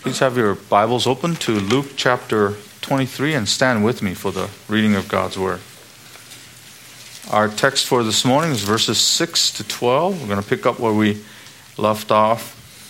Please have your Bibles open to Luke chapter 23 and stand with me for the reading of God's Word. Our text for this morning is verses 6 to 12. We're going to pick up where we left off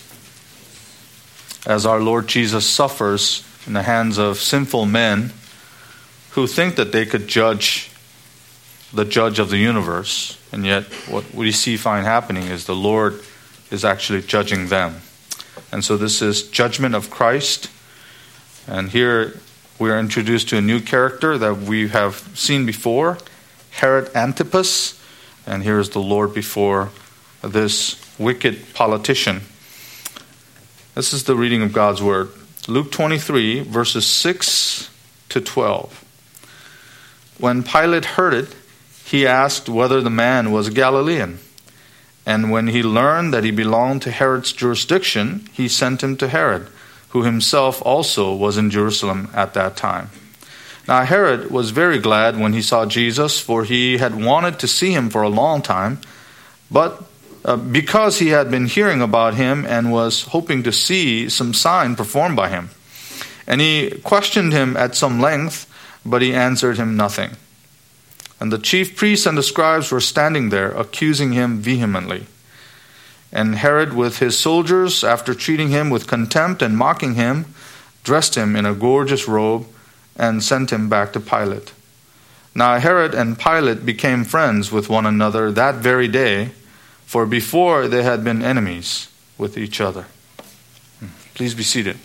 as our Lord Jesus suffers in the hands of sinful men who think that they could judge the judge of the universe, and yet what we find happening is the Lord is actually judging them. And so this is judgment of Christ. And here we are introduced to a new character that we have seen before, Herod Antipas. And here is the Lord before this wicked politician. This is the reading of God's Word. Luke 23, verses 6 to 12. When Pilate heard it, he asked whether the man was a Galilean. And when he learned that he belonged to Herod's jurisdiction, he sent him to Herod, who himself also was in Jerusalem at that time. Now Herod was very glad when he saw Jesus, for he had wanted to see him for a long time, but because he had been hearing about him and was hoping to see some sign performed by him. And he questioned him at some length, but he answered him nothing. And the chief priests and the scribes were standing there, accusing him vehemently. And Herod, with his soldiers, after treating him with contempt and mocking him, dressed him in a gorgeous robe and sent him back to Pilate. Now Herod and Pilate became friends with one another that very day, for before they had been enemies with each other. Please be seated.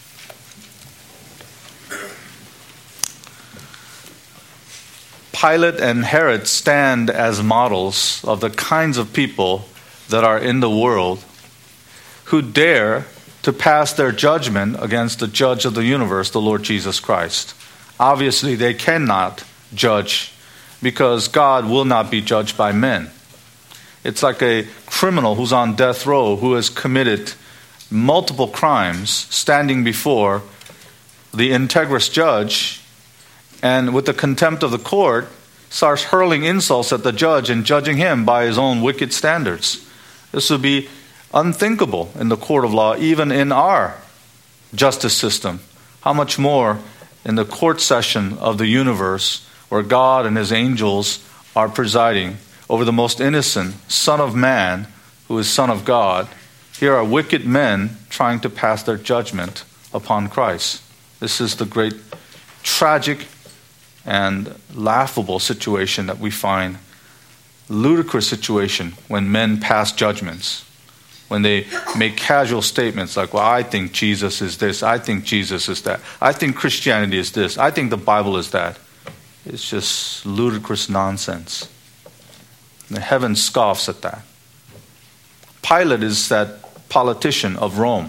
Pilate and Herod stand as models of the kinds of people that are in the world who dare to pass their judgment against the judge of the universe, the Lord Jesus Christ. Obviously, they cannot judge because God will not be judged by men. It's like a criminal who's on death row who has committed multiple crimes standing before the integrous judge, and with the contempt of the court, starts hurling insults at the judge and judging him by his own wicked standards. This would be unthinkable in the court of law, even in our justice system. How much more in the court session of the universe, where God and his angels are presiding over the most innocent Son of Man, who is Son of God. Here are wicked men trying to pass their judgment upon Christ. This is the great tragic and laughable situation that we find, ludicrous situation when men pass judgments, when they make casual statements like, well, I think Jesus is this, I think Jesus is that, I think Christianity is this, I think the Bible is that. It's just ludicrous nonsense. The heaven scoffs at that. Pilate is that politician of Rome.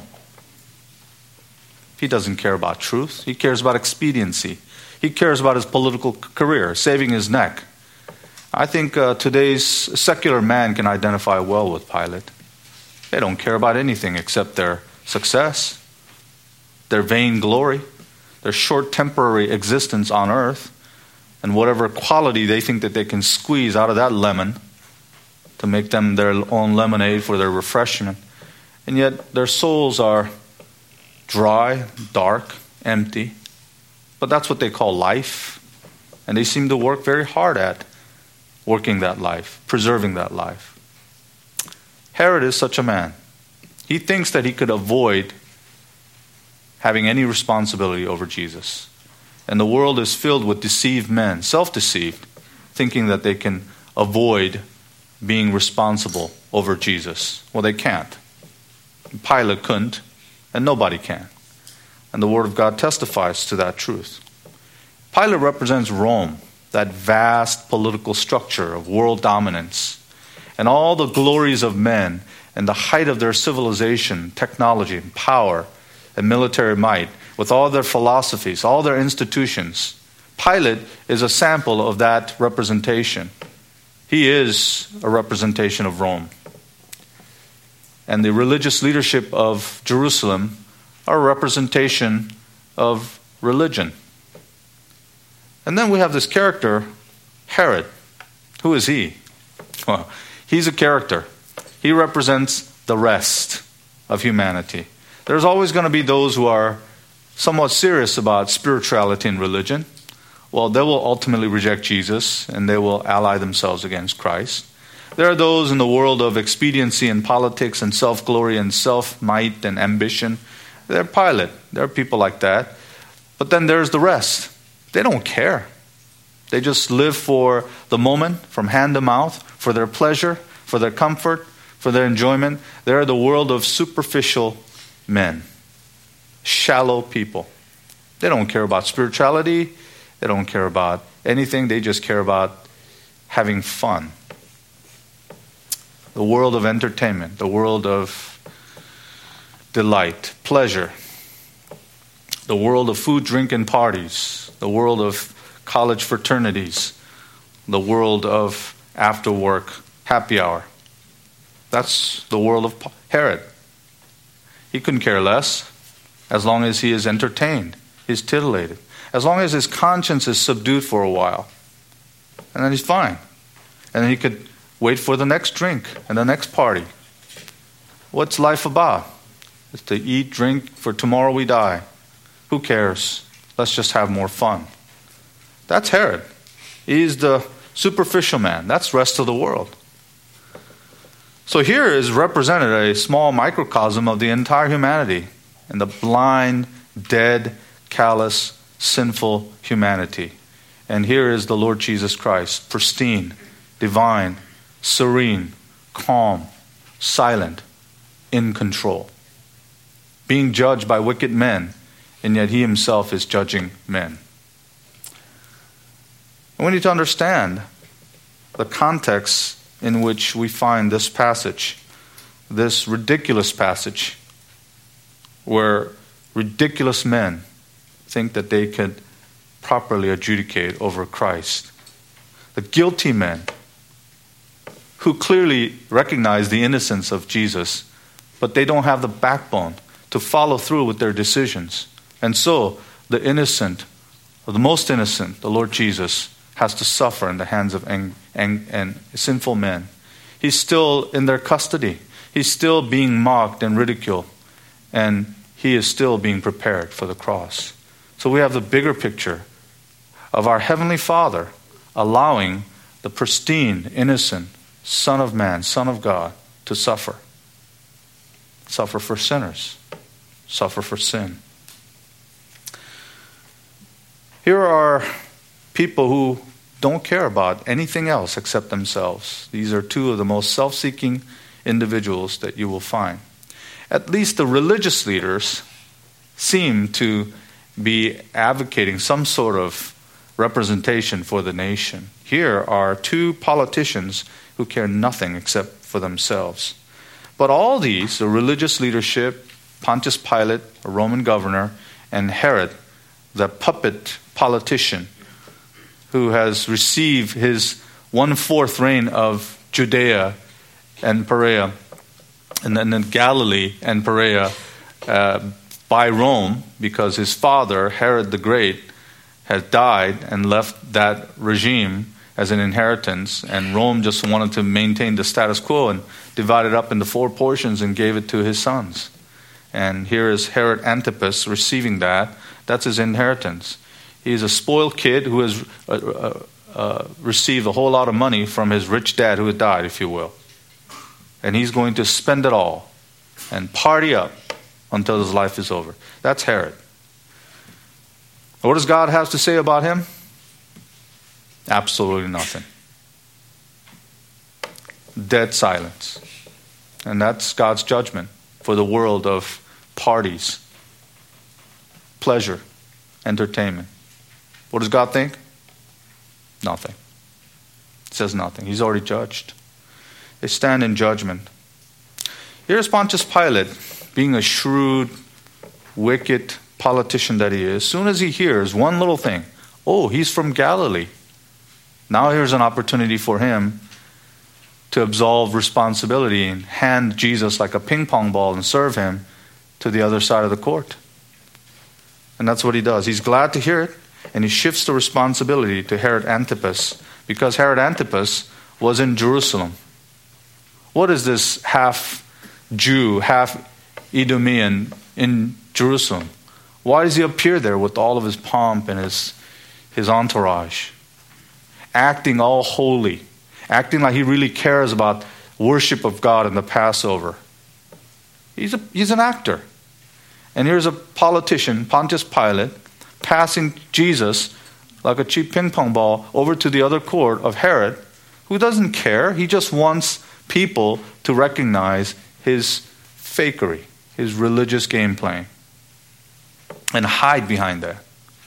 He doesn't care about truth. He cares about expediency. He cares about his political career, saving his neck. I think today's secular man can identify well with Pilate. They don't care about anything except their success, their vain glory, their short temporary existence on earth, and whatever quality they think that they can squeeze out of that lemon to make them their own lemonade for their refreshment. And yet their souls are dry, dark, empty. But that's what they call life. And they seem to work very hard at working that life, preserving that life. Herod is such a man. He thinks that he could avoid having any responsibility over Jesus. And the world is filled with deceived men, self-deceived, thinking that they can avoid being responsible over Jesus. Well, they can't. Pilate couldn't, and nobody can. And the Word of God testifies to that truth. Pilate represents Rome, that vast political structure of world dominance, and all the glories of men and the height of their civilization, technology, and power, and military might, with all their philosophies, all their institutions. Pilate is a sample of that representation. He is a representation of Rome. And the religious leadership of Jerusalem are a representation of religion. And then we have this character, Herod. Who is he? Well, he's a character. He represents the rest of humanity. There's always going to be those who are somewhat serious about spirituality and religion. Well, they will ultimately reject Jesus and they will ally themselves against Christ. There are those in the world of expediency and politics and self-glory and self-might and ambition. They're Pilate. There are people like that. But then there's the rest. They don't care. They just live for the moment, from hand to mouth, for their pleasure, for their comfort, for their enjoyment. They're the world of superficial men, shallow people. They don't care about spirituality. They don't care about anything. They just care about having fun. The world of entertainment, the world of delight, pleasure, the world of food, drink, and parties, the world of college fraternities, the world of after work happy hour. That's the world of Herod. He couldn't care less as long as he is entertained, he's titillated, as long as his conscience is subdued for a while. And then he's fine. And then he could wait for the next drink and the next party. What's life about? It's to eat, drink, for tomorrow we die. Who cares? Let's just have more fun. That's Herod. He's the superficial man. That's the rest of the world. So here is represented a small microcosm of the entire humanity and the blind, dead, callous, sinful humanity. And here is the Lord Jesus Christ, pristine, divine, serene, calm, silent, in control, being judged by wicked men, and yet he himself is judging men. And we need to understand the context in which we find this passage, this ridiculous passage, where ridiculous men think that they could properly adjudicate over Christ. The guilty men who clearly recognize the innocence of Jesus, but they don't have the backbone to follow through with their decisions. And so the innocent, or the most innocent, the Lord Jesus, has to suffer in the hands of sinful men. He's still in their custody. He's still being mocked and ridiculed. And he is still being prepared for the cross. So we have the bigger picture of our Heavenly Father allowing the pristine, innocent Son of Man, Son of God, to suffer. Suffer for sinners. Suffer for sin. Here are people who don't care about anything else except themselves. These are two of the most self-seeking individuals that you will find. At least the religious leaders seem to be advocating some sort of representation for the nation. Here are two politicians who care nothing except for themselves. But all these, the religious leadership, Pontius Pilate, a Roman governor, and Herod, the puppet politician, who has received his 1/4 reign of Judea and Perea, and then Galilee and Perea by Rome, because his father, Herod the Great, had died and left that regime as an inheritance, and Rome just wanted to maintain the status quo and divided up into 4 portions and gave it to his sons. And here is Herod Antipas receiving that. That's his inheritance. He's a spoiled kid who has received a whole lot of money from his rich dad who had died, if you will. And he's going to spend it all and party up until his life is over. That's Herod. What does God have to say about him? Absolutely nothing. Dead silence. And that's God's judgment for the world of parties, pleasure, entertainment. What does God think? Nothing. It says nothing. He's already judged. They stand in judgment. Here's Pontius Pilate, being a shrewd, wicked politician that he is. As soon as he hears one little thing, oh, he's from Galilee. Now here's an opportunity for him to absolve responsibility and hand Jesus like a ping pong ball and serve him to the other side of the court. And that's what he does. He's glad to hear it, and he shifts the responsibility to Herod Antipas, because Herod Antipas was in Jerusalem. What is this half Jew, half Idumean in Jerusalem? Why does he appear there with all of his pomp and his entourage? Acting all holy. Acting like he really cares about worship of God and the Passover. He's an actor. And here's a politician, Pontius Pilate, passing Jesus like a cheap ping pong ball over to the other court of Herod, who doesn't care. He just wants people to recognize his fakery, his religious game playing, and hide behind that.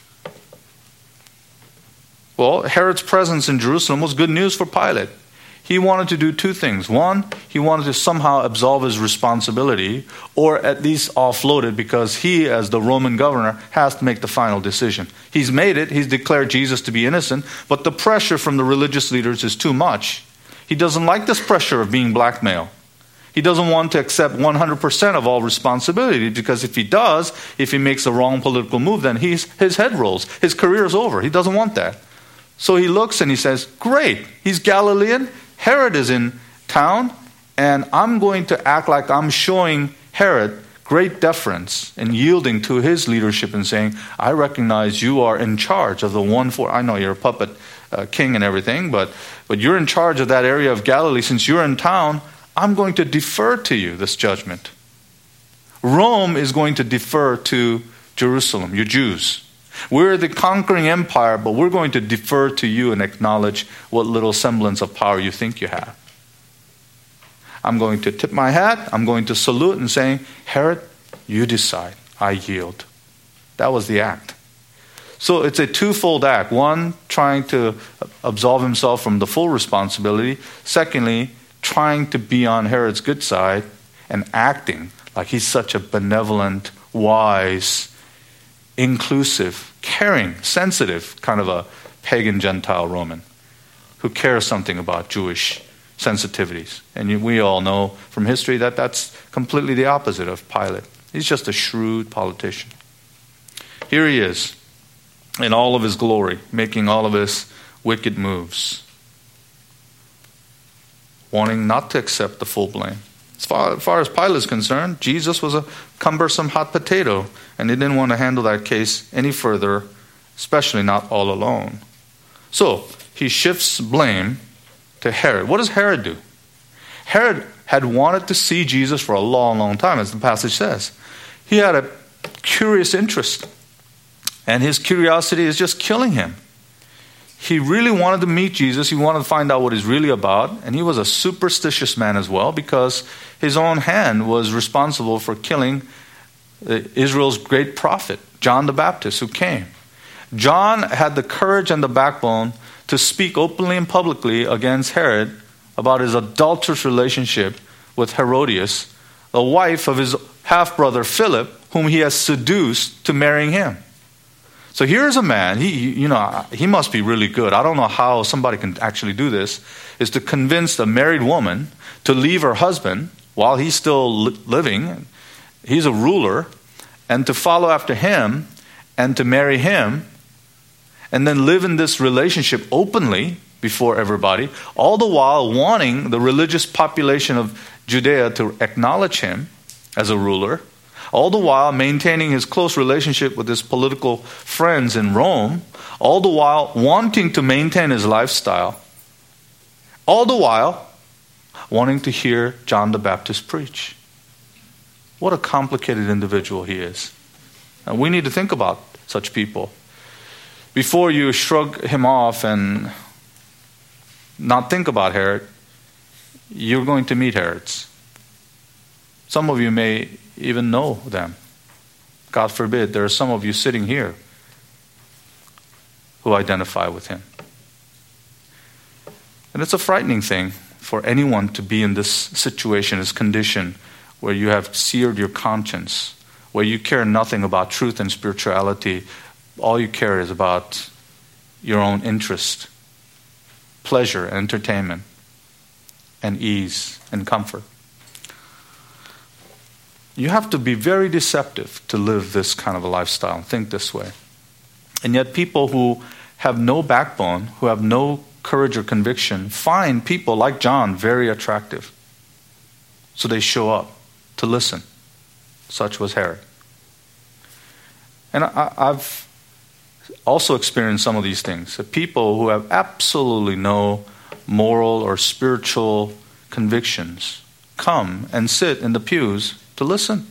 Well, Herod's presence in Jerusalem was good news for Pilate. He wanted to do two things. One, he wanted to somehow absolve his responsibility, or at least offload it, because he, as the Roman governor, has to make the final decision. He's made it. He's declared Jesus to be innocent, but the pressure from the religious leaders is too much. He doesn't like this pressure of being blackmailed. He doesn't want to accept 100% of all responsibility, because if he does, if he makes a wrong political move, then his head rolls. His career is over. He doesn't want that. So he looks and he says, great, he's Galilean. Herod is in town, and I'm going to act like I'm showing Herod great deference and yielding to his leadership and saying, I recognize you are in charge of the I know you're a puppet king and everything, but you're in charge of that area of Galilee. Since you're in town, I'm going to defer to you this judgment. Rome is going to defer to Jerusalem, you Jews. We're the conquering empire, but we're going to defer to you and acknowledge what little semblance of power you think you have. I'm going to tip my hat. I'm going to salute and saying, Herod, you decide. I yield. That was the act. So it's a twofold act. One, trying to absolve himself from the full responsibility. Secondly, trying to be on Herod's good side and acting like he's such a benevolent, wise, inclusive, caring, sensitive kind of a pagan Gentile Roman who cares something about Jewish sensitivities. And we all know from history that that's completely the opposite of Pilate. He's just a shrewd politician. Here he is in all of his glory, making all of his wicked moves, wanting not to accept the full blame. As far as Pilate is concerned, Jesus was a cumbersome hot potato, and he didn't want to handle that case any further, especially not all alone. So he shifts blame to Herod. What does Herod do? Herod had wanted to see Jesus for a long, long time, as the passage says. He had a curious interest, and his curiosity is just killing him. He really wanted to meet Jesus. He wanted to find out what he's really about. And he was a superstitious man as well, because his own hand was responsible for killing Israel's great prophet, John the Baptist, who came. John had the courage and the backbone to speak openly and publicly against Herod about his adulterous relationship with Herodias, the wife of his half-brother Philip, whom he has seduced to marrying him. So here's a man, he must be really good. I don't know how somebody can actually do this, is to convince a married woman to leave her husband while he's still living. He's a ruler, and to follow after him and to marry him and then live in this relationship openly before everybody, all the while wanting the religious population of Judea to acknowledge him as a ruler. All the while maintaining his close relationship with his political friends in Rome, all the while wanting to maintain his lifestyle, all the while wanting to hear John the Baptist preach. What a complicated individual he is. And we need to think about such people. Before you shrug him off and not think about Herod, you're going to meet Herods. Some of you may even know them. God forbid, there are some of you sitting here who identify with him. And it's a frightening thing for anyone to be in this situation, this condition, where you have seared your conscience, where you care nothing about truth and spirituality. All you care is about your own interest, pleasure, entertainment, and ease and comfort. You have to be very deceptive to live this kind of a lifestyle and think this way. And yet people who have no backbone, who have no courage or conviction, find people like John very attractive. So they show up to listen. Such was Herod. And I've also experienced some of these things. The people who have absolutely no moral or spiritual convictions come and sit in the pews to listen.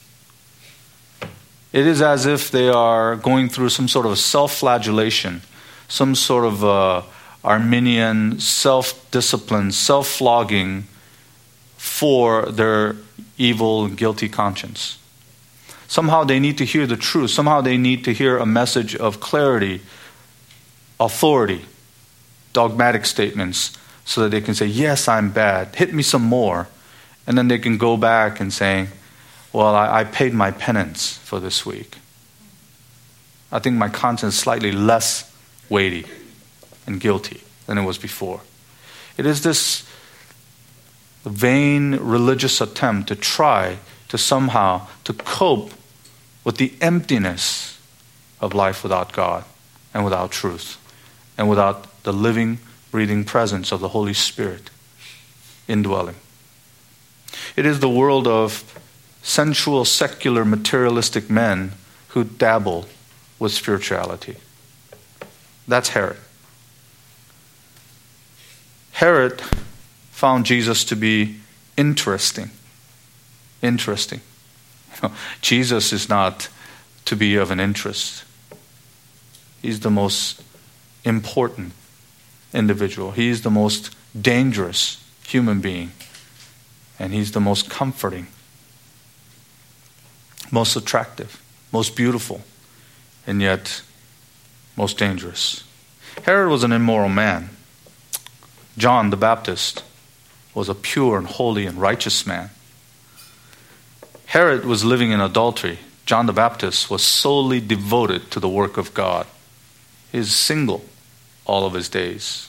It is as if they are going through some sort of self-flagellation, some sort of Arminian self-discipline, self-flogging for their evil and guilty conscience. Somehow they need to hear the truth. Somehow they need to hear a message of clarity, authority, dogmatic statements, so that they can say, yes, I'm bad, hit me some more. And then they can go back and say, well, I paid my penance for this week. I think my conscience is slightly less weighty and guilty than it was before. It is this vain religious attempt to try to somehow to cope with the emptiness of life without God and without truth and without the living, breathing presence of the Holy Spirit indwelling. It is the world of sensual, secular, materialistic men who dabble with spirituality. That's Herod. Herod found Jesus to be interesting. Interesting. Jesus is not to be of an interest. He's the most important individual. He's the most dangerous human being. And he's the most comforting, most attractive, most beautiful, and yet most dangerous. Herod was an immoral man. John the Baptist was a pure and holy and righteous man. Herod was living in adultery. John the Baptist was solely devoted to the work of God. He is single all of his days.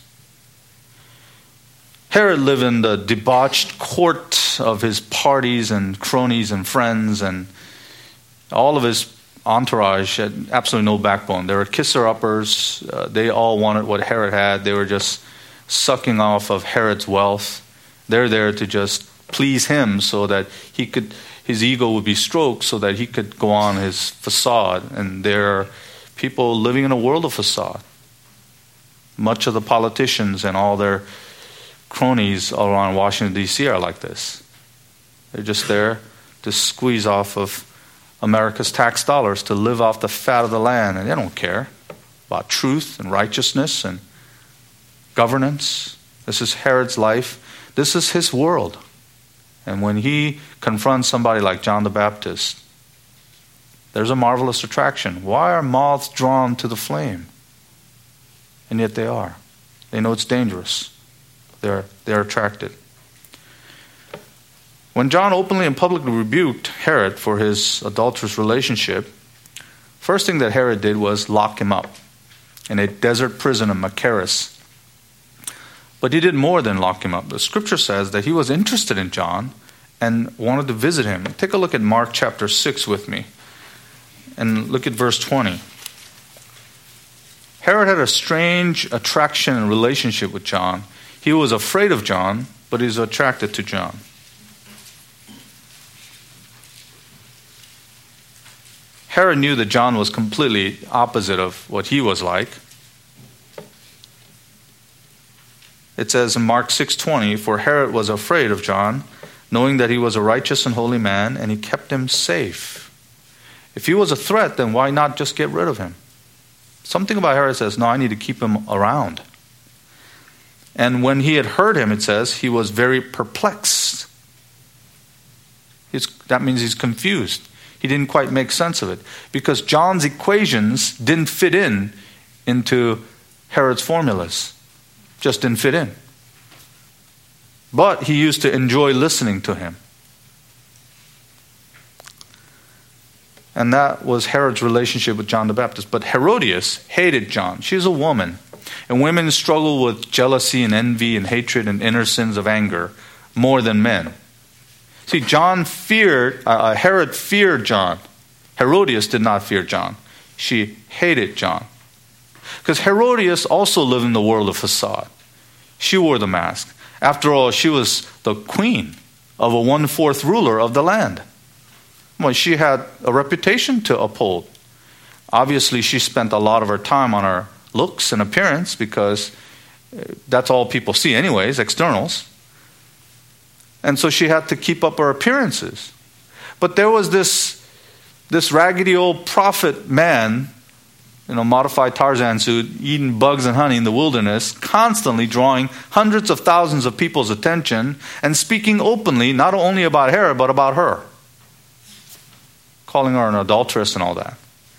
Herod lived in the debauched court of his parties and cronies and friends, and all of his entourage had absolutely no backbone. They were kisser-uppers. They all wanted what Herod had. They were just sucking off of Herod's wealth. They're there to just please him so that his ego would be stroked so that he could go on his facade. And there are people living in a world of facade. Much of the politicians and all their cronies all around Washington, D.C. are like this. They're just there to squeeze off of America's tax dollars, to live off the fat of the land, and they don't care about truth and righteousness and governance. This is Herod's life. This is his world. And when he confronts somebody like John the Baptist, there's a marvelous attraction. Why are moths drawn to the flame? And yet they are. They know it's dangerous. They're attracted. When John openly and publicly rebuked Herod for his adulterous relationship, first thing that Herod did was lock him up in a desert prison of Machaerus. But he did more than lock him up. The scripture says that he was interested in John and wanted to visit him. Take a look at Mark chapter 6 with me. And look at verse 20. Herod had a strange attraction and relationship with John. He was afraid of John, but he was attracted to John. Herod knew that John was completely opposite of what he was like. It says in Mark 6:20, "For Herod was afraid of John, knowing that he was a righteous and holy man, and he kept him safe." If he was a threat, then why not just get rid of him? Something about Herod says, no, I need to keep him around. And when he had heard him, it says, he was very perplexed. That means he's confused. He didn't quite make sense of it. Because John's equations didn't fit into Herod's formulas. Just didn't fit in. But he used to enjoy listening to him. And that was Herod's relationship with John the Baptist. But Herodias hated John. She's a woman. And women struggle with jealousy and envy and hatred and inner sins of anger more than men. See, Herod feared John. Herodias did not fear John. She hated John. Because Herodias also lived in the world of facade. She wore the mask. After all, she was the queen of a 1/4 ruler of the land. Well, she had a reputation to uphold. Obviously, she spent a lot of her time on her looks and appearance because that's all people see anyways, externals. And so she had to keep up her appearances. But there was this raggedy old prophet man, modified Tarzan suit, eating bugs and honey in the wilderness, constantly drawing hundreds of thousands of people's attention and speaking openly, not only about Herod, but about her. Calling her an adulteress and all that.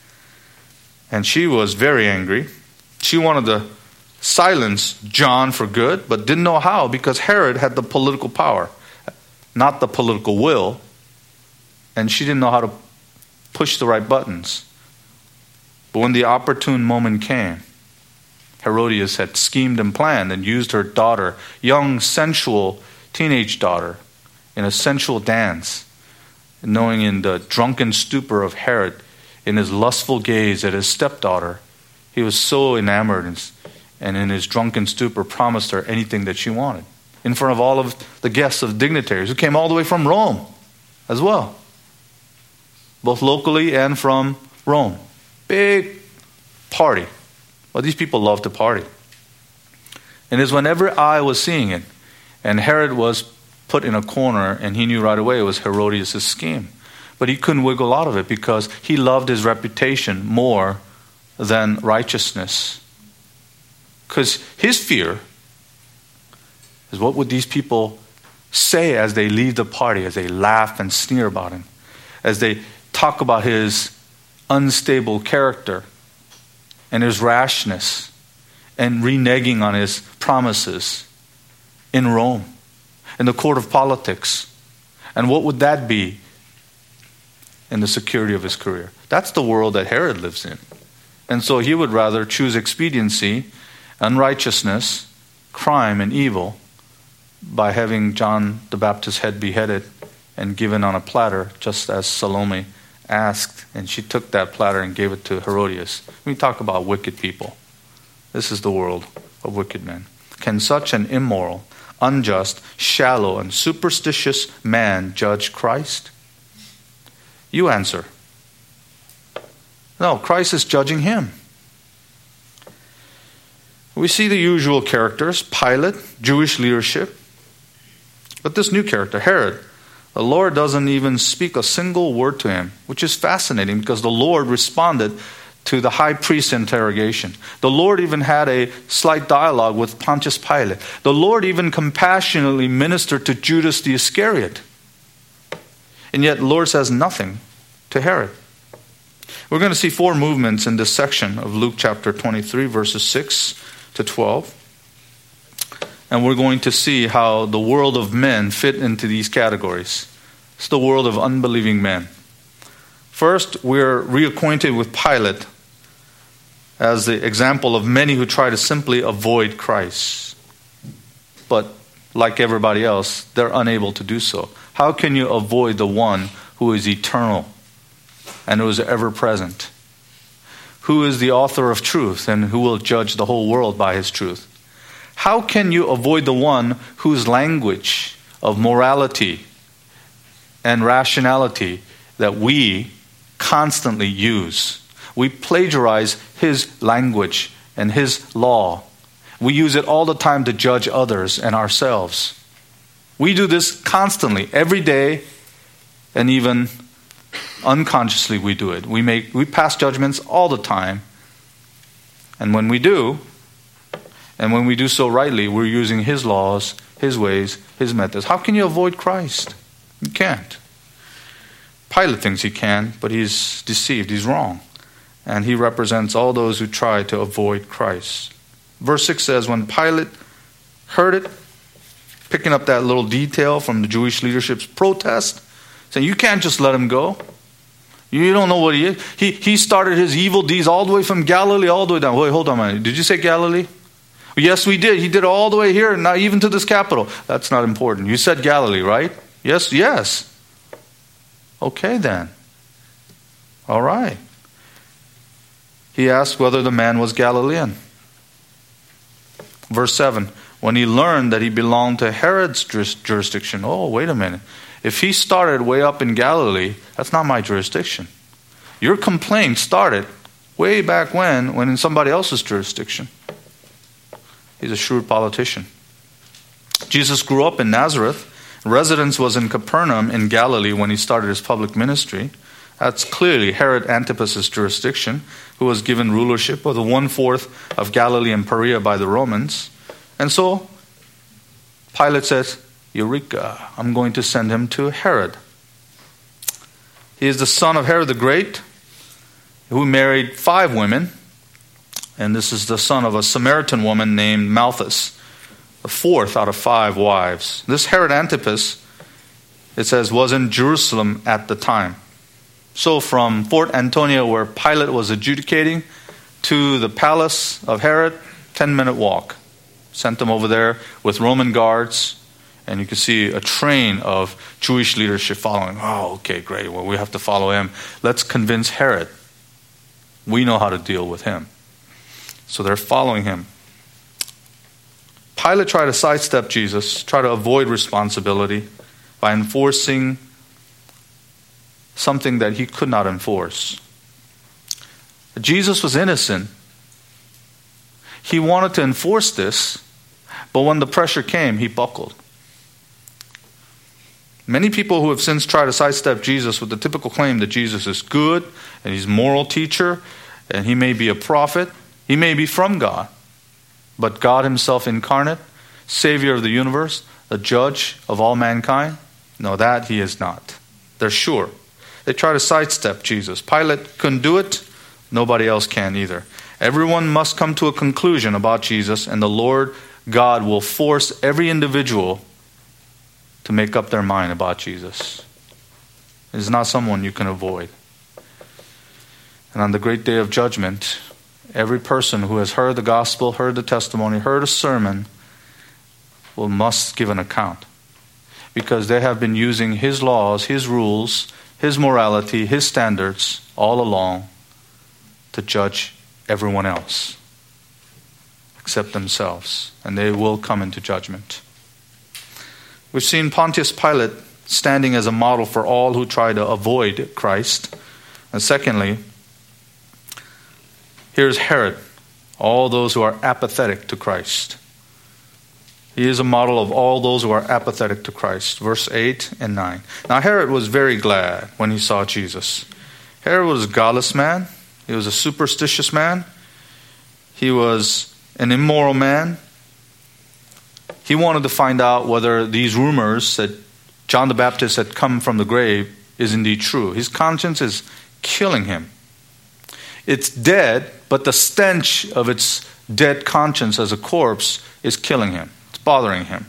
And she was very angry. She wanted to silence John for good, but didn't know how because Herod had the political power, not the political will. And she didn't know how to push the right buttons. But when the opportune moment came, Herodias had schemed and planned and used her daughter, young, sensual, teenage daughter, in a sensual dance, knowing in the drunken stupor of Herod, in his lustful gaze at his stepdaughter, he was so enamored and in his drunken stupor promised her anything that she wanted. In front of all of the guests of dignitaries who came all the way from Rome as well. Both locally and from Rome. Big party. Well, these people love to party. And it's whenever I was seeing it, and Herod was put in a corner, and he knew right away it was Herodias' scheme. But he couldn't wiggle out of it because he loved his reputation more than righteousness. Because his fear is what would these people say as they leave the party, as they laugh and sneer about him, as they talk about his unstable character and his rashness and reneging on his promises in Rome, in the court of politics. And what would that be in the security of his career? That's the world that Herod lives in. And so he would rather choose expediency, unrighteousness, crime, and evil by having John the Baptist's head beheaded and given on a platter, just as Salome asked, and she took that platter and gave it to Herodias. We talk about wicked people. This is the world of wicked men. Can such an immoral, unjust, shallow, and superstitious man judge Christ? You answer. No, Christ is judging him. We see the usual characters, Pilate, Jewish leadership. But this new character, Herod, the Lord doesn't even speak a single word to him, which is fascinating because the Lord responded to the high priest's interrogation. The Lord even had a slight dialogue with Pontius Pilate. The Lord even compassionately ministered to Judas the Iscariot. And yet the Lord says nothing to Herod. We're going to see 4 movements in this section of Luke chapter 23, verses 6 to 12. And we're going to see how the world of men fit into these categories. It's the world of unbelieving men. First, we're reacquainted with Pilate as the example of many who try to simply avoid Christ. But like everybody else, they're unable to do so. How can you avoid the one who is eternal and who is ever present? Who is the author of truth and who will judge the whole world by his truth? How can you avoid the one whose language of morality and rationality that we constantly use? We plagiarize his language and his law. We use it all the time to judge others and ourselves. We do this constantly, every day, and even unconsciously we do it. We pass judgments all the time. And when we do, and when we do so rightly, we're using his laws, his ways, his methods. How can you avoid Christ? You can't. Pilate thinks he can, but he's deceived. He's wrong. And he represents all those who try to avoid Christ. Verse 6 says, when Pilate heard it, picking up that little detail from the Jewish leadership's protest, saying, you can't just let him go. You don't know what he is. He started his evil deeds all the way from Galilee all the way down. Wait, hold on a minute. Did you say Galilee? Yes, we did. He did it all the way here, not even to this capital. That's not important. You said Galilee, right? Yes. Okay, then. All right. He asked whether the man was Galilean. Verse 7, when he learned that he belonged to Herod's jurisdiction, oh, wait a minute. If he started way up in Galilee, that's not my jurisdiction. Your complaint started way back when in somebody else's jurisdiction. He's a shrewd politician. Jesus grew up in Nazareth. Residence was in Capernaum in Galilee when he started his public ministry. That's clearly Herod Antipas's jurisdiction, who was given rulership of the 1/4 of Galilee and Perea by the Romans. And so Pilate says, Eureka, I'm going to send him to Herod. He is the son of Herod the Great, who married 5 women. And this is the son of a Samaritan woman named Malchus, the 4th out of 5 wives. This Herod Antipas, it says, was in Jerusalem at the time. So from Fort Antonia, where Pilate was adjudicating, to the palace of Herod, 10-minute walk. Sent them over there with Roman guards, and you can see a train of Jewish leadership following. Oh, okay, great. Well, we have to follow him. Let's convince Herod. We know how to deal with him. So they're following him. Pilate tried to sidestep Jesus, try to avoid responsibility by enforcing something that he could not enforce. Jesus was innocent. He wanted to enforce this, but when the pressure came, he buckled. Many people who have since tried to sidestep Jesus with the typical claim that Jesus is good and he's a moral teacher and he may be a prophet, he may be from God, but God himself incarnate, Savior of the universe, the judge of all mankind? No, that he is not. They're sure. They try to sidestep Jesus. Pilate couldn't do it. Nobody else can either. Everyone must come to a conclusion about Jesus, and the Lord God will force every individual to make up their mind about Jesus. It is not someone you can avoid. And on the great day of judgment, every person who has heard the gospel, heard the testimony, heard a sermon, must give an account. Because they have been using his laws, his rules, his morality, his standards all along to judge everyone else except themselves. And they will come into judgment. We've seen Pontius Pilate standing as a model for all who try to avoid Christ. And secondly, here's Herod, all those who are apathetic to Christ. He is a model of all those who are apathetic to Christ. Verse 8 and 9. Now Herod was very glad when he saw Jesus. Herod was a godless man. He was a superstitious man. He was an immoral man. He wanted to find out whether these rumors that John the Baptist had come from the grave is indeed true. His conscience is killing him. It's dead, but the stench of its dead conscience as a corpse is killing him. It's bothering him.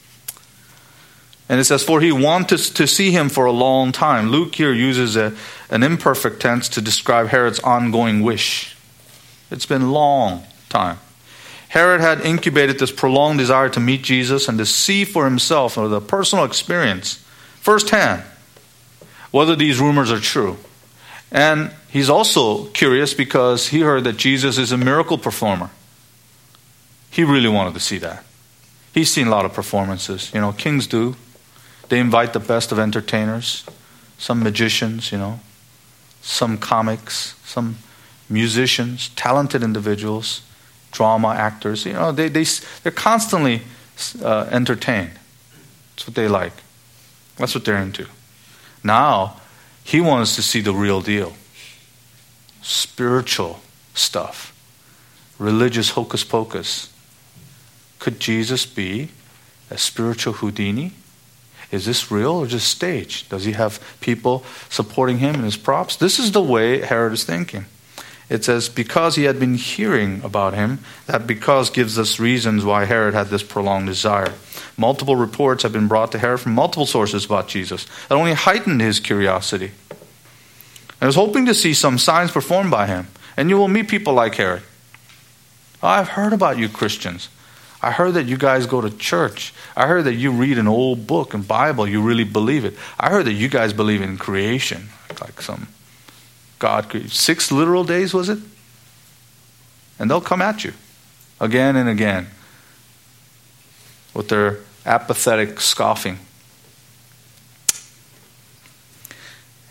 And it says, for he wanted to see him for a long time. Luke here uses an imperfect tense to describe Herod's ongoing wish. It's been a long time. Herod had incubated this prolonged desire to meet Jesus and to see for himself, with a personal experience, firsthand, whether these rumors are true. And he's also curious because he heard that Jesus is a miracle performer. He really wanted to see that. He's seen a lot of performances. Kings do. They invite the best of entertainers, some magicians, some comics, some musicians, talented individuals, drama actors. They're constantly entertained. That's what they like. That's what they're into. Now, he wants to see the real deal. Spiritual stuff. Religious hocus pocus. Could Jesus be a spiritual Houdini? Is this real or just staged? Does he have people supporting him in his props? This is the way Herod is thinking. It says, because he had been hearing about him, that because gives us reasons why Herod had this prolonged desire. Multiple reports have been brought to Herod from multiple sources about Jesus. That only heightened his curiosity. And he was hoping to see some signs performed by him. And you will meet people like Herod. I've heard about you Christians. I heard that you guys go to church. I heard that you read an old book and Bible. You really believe it. I heard that you guys believe in creation. Like some God created. 6 literal days, was it? And they'll come at you again and again with their apathetic scoffing.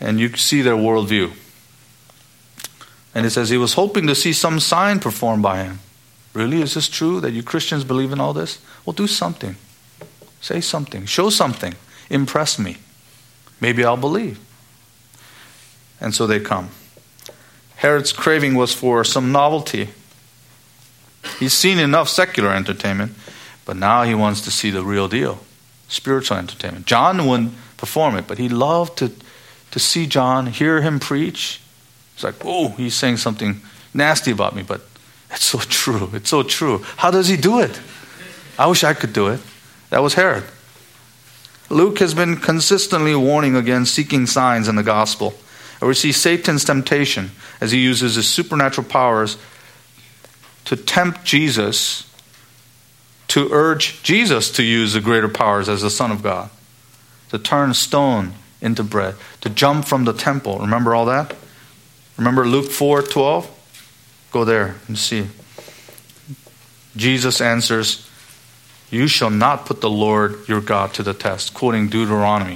And you see their worldview. And it says he was hoping to see some sign performed by him. Really? Is this true that you Christians believe in all this? Well, do something. Say something. Show something. Impress me. Maybe I'll believe. And so they come. Herod's craving was for some novelty. He's seen enough secular entertainment, but now he wants to see the real deal. Spiritual entertainment. John wouldn't perform it, but he loved to see John, hear him preach. It's like, oh, he's saying something nasty about me, but it's so true. It's so true. How does he do it? I wish I could do it. That was Herod. Luke has been consistently warning against seeking signs in the gospel. And we see Satan's temptation as he uses his supernatural powers to tempt Jesus, to urge Jesus to use the greater powers as the Son of God, to turn stone into bread, to jump from the temple. Remember all that? Remember Luke 4:12? Go there and see. Jesus answers, "You shall not put the Lord your God to the test," quoting Deuteronomy.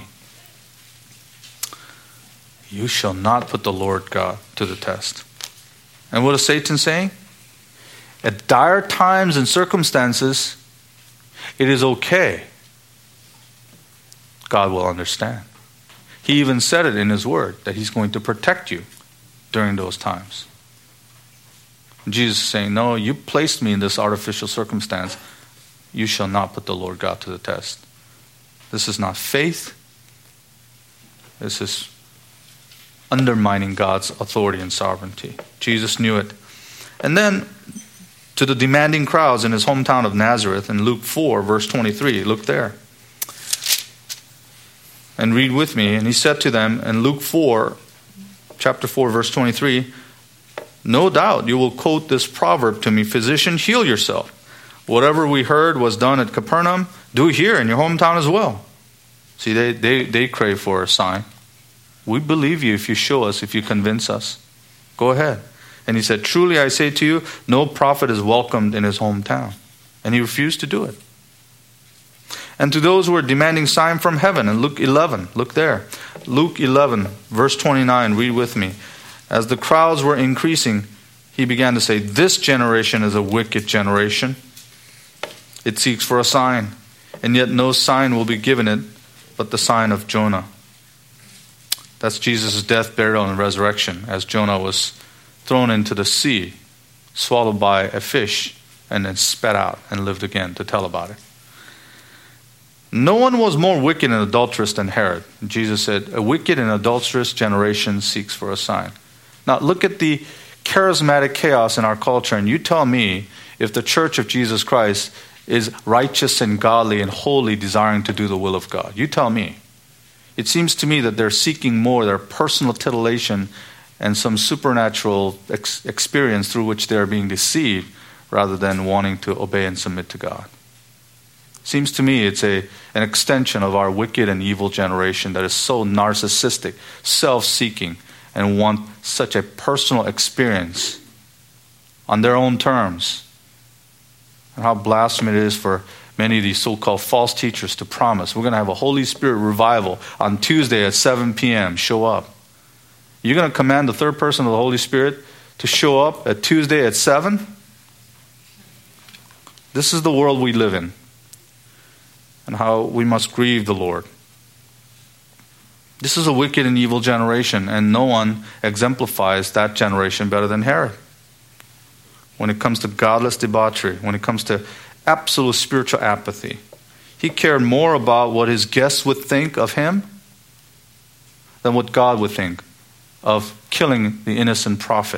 You shall not put the Lord God to the test. And what is Satan saying? At dire times and circumstances, it is okay. God will understand. He even said it in his word that he's going to protect you during those times. Jesus is saying, no, you placed me in this artificial circumstance. You shall not put the Lord God to the test. This is not faith. This is undermining God's authority and sovereignty. Jesus knew it. And then to the demanding crowds in his hometown of Nazareth in Luke 4, verse 23. Look there. And read with me. And he said to them in Luke 4, chapter 4, verse 23, "No doubt you will quote this proverb to me, 'Physician, heal yourself. Whatever we heard was done at Capernaum, do here in your hometown as well.'" See, they crave for a sign. We believe you if you show us, if you convince us. Go ahead. And he said, "Truly I say to you, no prophet is welcomed in his hometown." And he refused to do it. And to those who are demanding sign from heaven, in Luke 11, look there. Luke 11, verse 29, read with me. As the crowds were increasing, he began to say, "This generation is a wicked generation. It seeks for a sign, and yet no sign will be given it but the sign of Jonah." That's Jesus' death, burial, and resurrection, as Jonah was thrown into the sea, swallowed by a fish, and then spat out and lived again to tell about it. No one was more wicked and adulterous than Herod. Jesus said, "A wicked and adulterous generation seeks for a sign." Now look at the charismatic chaos in our culture, and you tell me if the church of Jesus Christ is righteous and godly and holy, desiring to do the will of God. You tell me. It seems to me that they're seeking more their personal titillation and some supernatural experience through which they're being deceived rather than wanting to obey and submit to God. Seems to me it's an extension of our wicked and evil generation that is so narcissistic, self-seeking, and want such a personal experience on their own terms. And how blasphemous it is for many of these so-called false teachers to promise, we're going to have a Holy Spirit revival on Tuesday at 7 p.m. Show up. You're going to command the third person of the Holy Spirit to show up at Tuesday at 7? This is the world we live in, and how we must grieve the Lord. This is a wicked and evil generation, and no one exemplifies that generation better than Herod. When it comes to godless debauchery, when it comes to absolute spiritual apathy, he cared more about what his guests would think of him than what God would think of killing the innocent prophet.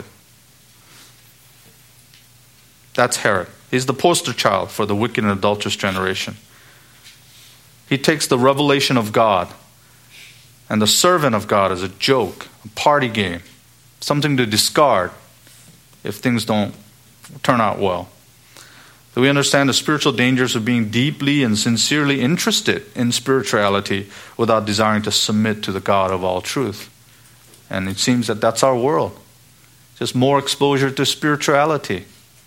That's Herod. He's the poster child for the wicked and adulterous generation. He takes the revelation of God and the servant of God as a joke, a party game, something to discard if things don't turn out well. Do we understand the spiritual dangers of being deeply and sincerely interested in spirituality without desiring to submit to the God of all truth? And it seems that that's our world. Just more exposure to spirituality.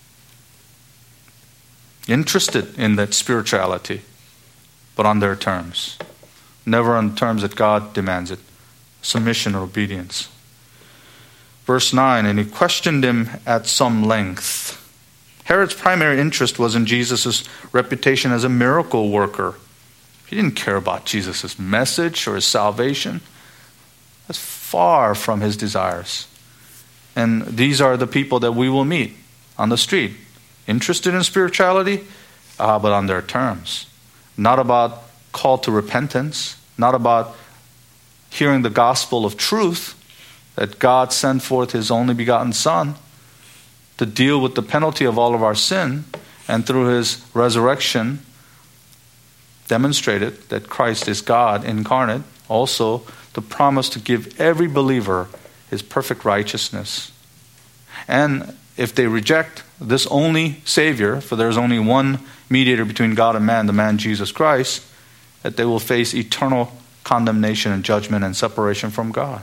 Interested in that spirituality, but on their terms. Never on terms that God demands it. submission and obedience. Verse 9, and he questioned him at some length. Herod's primary interest was in Jesus' reputation as a miracle worker. He didn't care about Jesus' message or his salvation. That's far from his desires. And these are the people that we will meet on the street. Interested in spirituality, but on their terms. Not about call to repentance. Not about hearing the gospel of truth, that God sent forth his only begotten Son to deal with the penalty of all of our sin, and through his resurrection demonstrated that Christ is God incarnate. Also, the promise to give every believer his perfect righteousness. And if they reject this only Savior, for there is only one mediator between God and man, the man Jesus Christ, that they will face eternal condemnation and judgment and separation from God.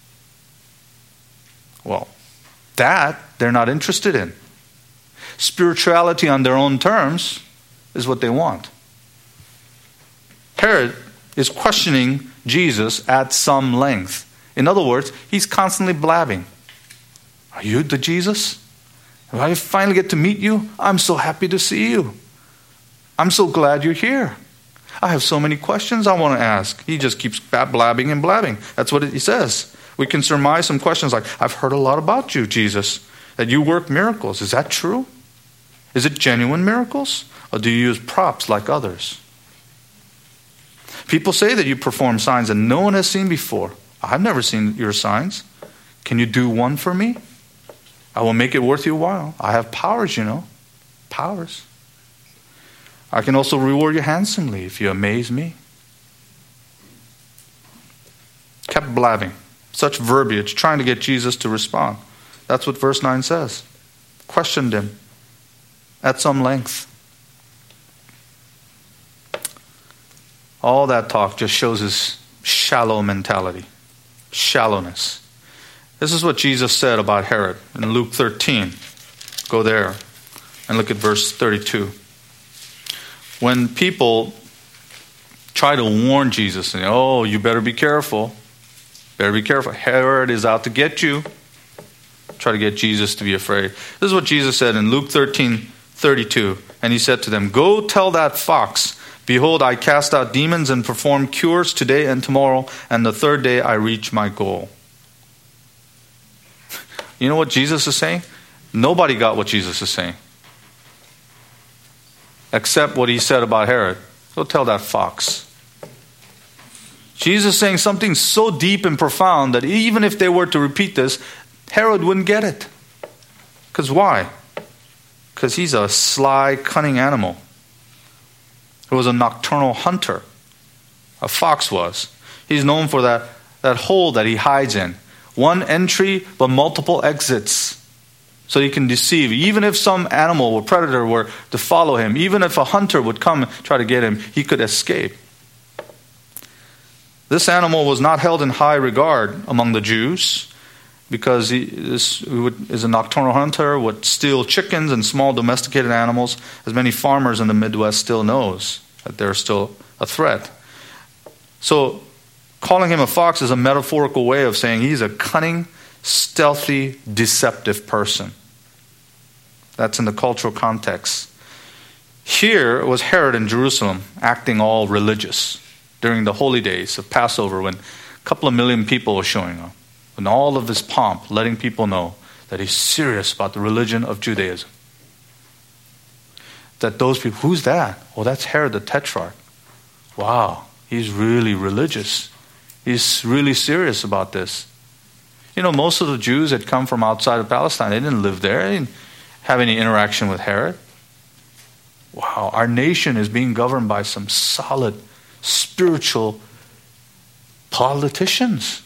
Well, that they're not interested in. Spirituality on their own terms is what they want. Herod is questioning Jesus at some length. In other words, he's constantly blabbing. Are you the Jesus? If I finally get to meet you, I'm so happy to see you. I'm so glad you're here. I have so many questions I want to ask. He just keeps blabbing and blabbing. That's what he says. We can surmise some questions like, I've heard a lot about you, Jesus, that you work miracles. Is that true? Is it genuine miracles? Or do you use props like others? People say that you perform signs that no one has seen before. I've never seen your signs. Can you do one for me? I will make it worth your while. I have powers, Powers. I can also reward you handsomely if you amaze me. Kept blabbing. Such verbiage, trying to get Jesus to respond. That's what verse 9 says. Questioned him at some length. All that talk just shows his shallow mentality. Shallowness. This is what Jesus said about Herod in Luke 13. Go there and look at verse 32. When people try to warn Jesus, and you better be careful. Better be careful. Herod is out to get you. Try to get Jesus to be afraid. This is what Jesus said in Luke 13:32. And he said to them, go tell that fox, behold, I cast out demons and perform cures today and tomorrow, and the third day I reach my goal. You know what Jesus is saying? Nobody got what Jesus is saying. Except what he said about Herod. Go tell that fox. Jesus is saying something so deep and profound that even if they were to repeat this, Herod wouldn't get it. Because why? Because he's a sly, cunning animal. He was a nocturnal hunter. A fox was. He's known for that hole that he hides in. One entry, but multiple exits. So he can deceive. Even if some animal or predator were to follow him, even if a hunter would come and try to get him, he could escape. This animal was not held in high regard among the Jews because he is a nocturnal hunter, would steal chickens and small domesticated animals, as many farmers in the Midwest still knows that they're still a threat. So calling him a fox is a metaphorical way of saying he's a cunning, stealthy, deceptive person. That's in the cultural context. Here was Herod in Jerusalem acting all religious during the holy days of Passover when a couple of million people were showing up. In all of his pomp, letting people know that he's serious about the religion of Judaism. That those people, who's that? Well, that's Herod the Tetrarch. Wow, he's really religious. He's really serious about this. Most of the Jews had come from outside of Palestine. They didn't live there. They didn't have any interaction with Herod. Wow, our nation is being governed by some solid, spiritual politicians.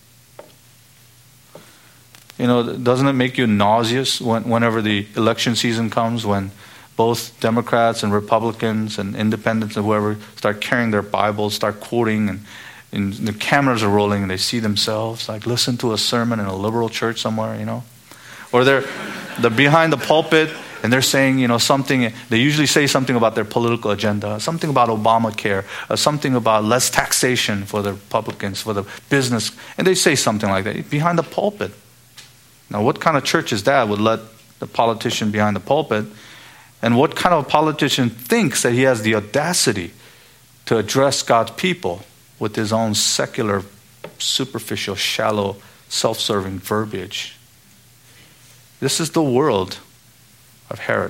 Doesn't it make you nauseous whenever the election season comes, when both Democrats and Republicans and independents and whoever start carrying their Bibles, start quoting, and the cameras are rolling and they see themselves listen to a sermon in a liberal church somewhere, or they're behind the pulpit and they're saying, something, they usually say something about their political agenda, something about Obamacare, something about less taxation for the Republicans, for the business, and they say something like that behind the pulpit. Now, what kind of church is that would let the politician behind the pulpit? And what kind of politician thinks that he has the audacity to address God's people with his own secular, superficial, shallow, self-serving verbiage? This is the world of Herod.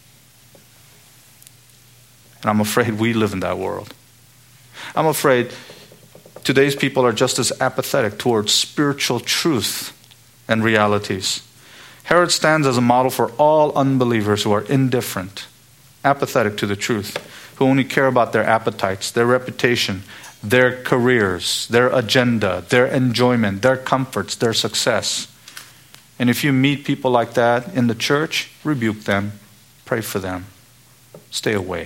And I'm afraid we live in that world. I'm afraid today's people are just as apathetic towards spiritual truth and realities. Herod stands as a model for all unbelievers who are indifferent, apathetic to the truth, who only care about their appetites, their reputation, their careers, their agenda, their enjoyment, their comforts, their success. And if you meet people like that in the church, rebuke them, pray for them, stay away.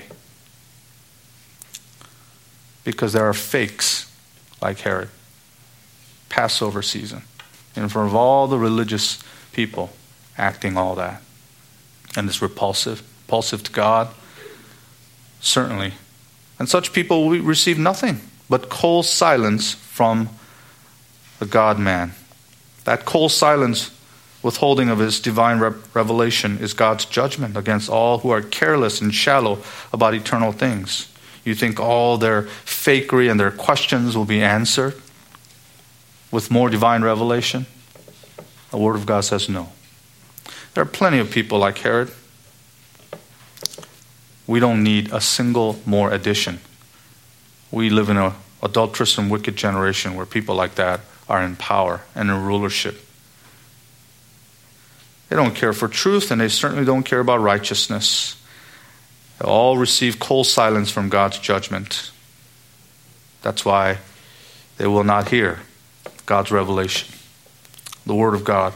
Because there are fakes like Herod. Passover season. In front of all the religious people acting all that. And it's repulsive to God, certainly. And such people will receive nothing but cold silence from the God-man. That cold silence, withholding of his divine revelation, is God's judgment against all who are careless and shallow about eternal things. You think all their fakery and their questions will be answered with more divine revelation? The Word of God says no. There are plenty of people like Herod. We don't need a single more addition. We live in an adulterous and wicked generation where people like that are in power and in rulership. They don't care for truth, and they certainly don't care about righteousness. They all receive cold silence from God's judgment. That's why they will not hear God's revelation, the Word of God.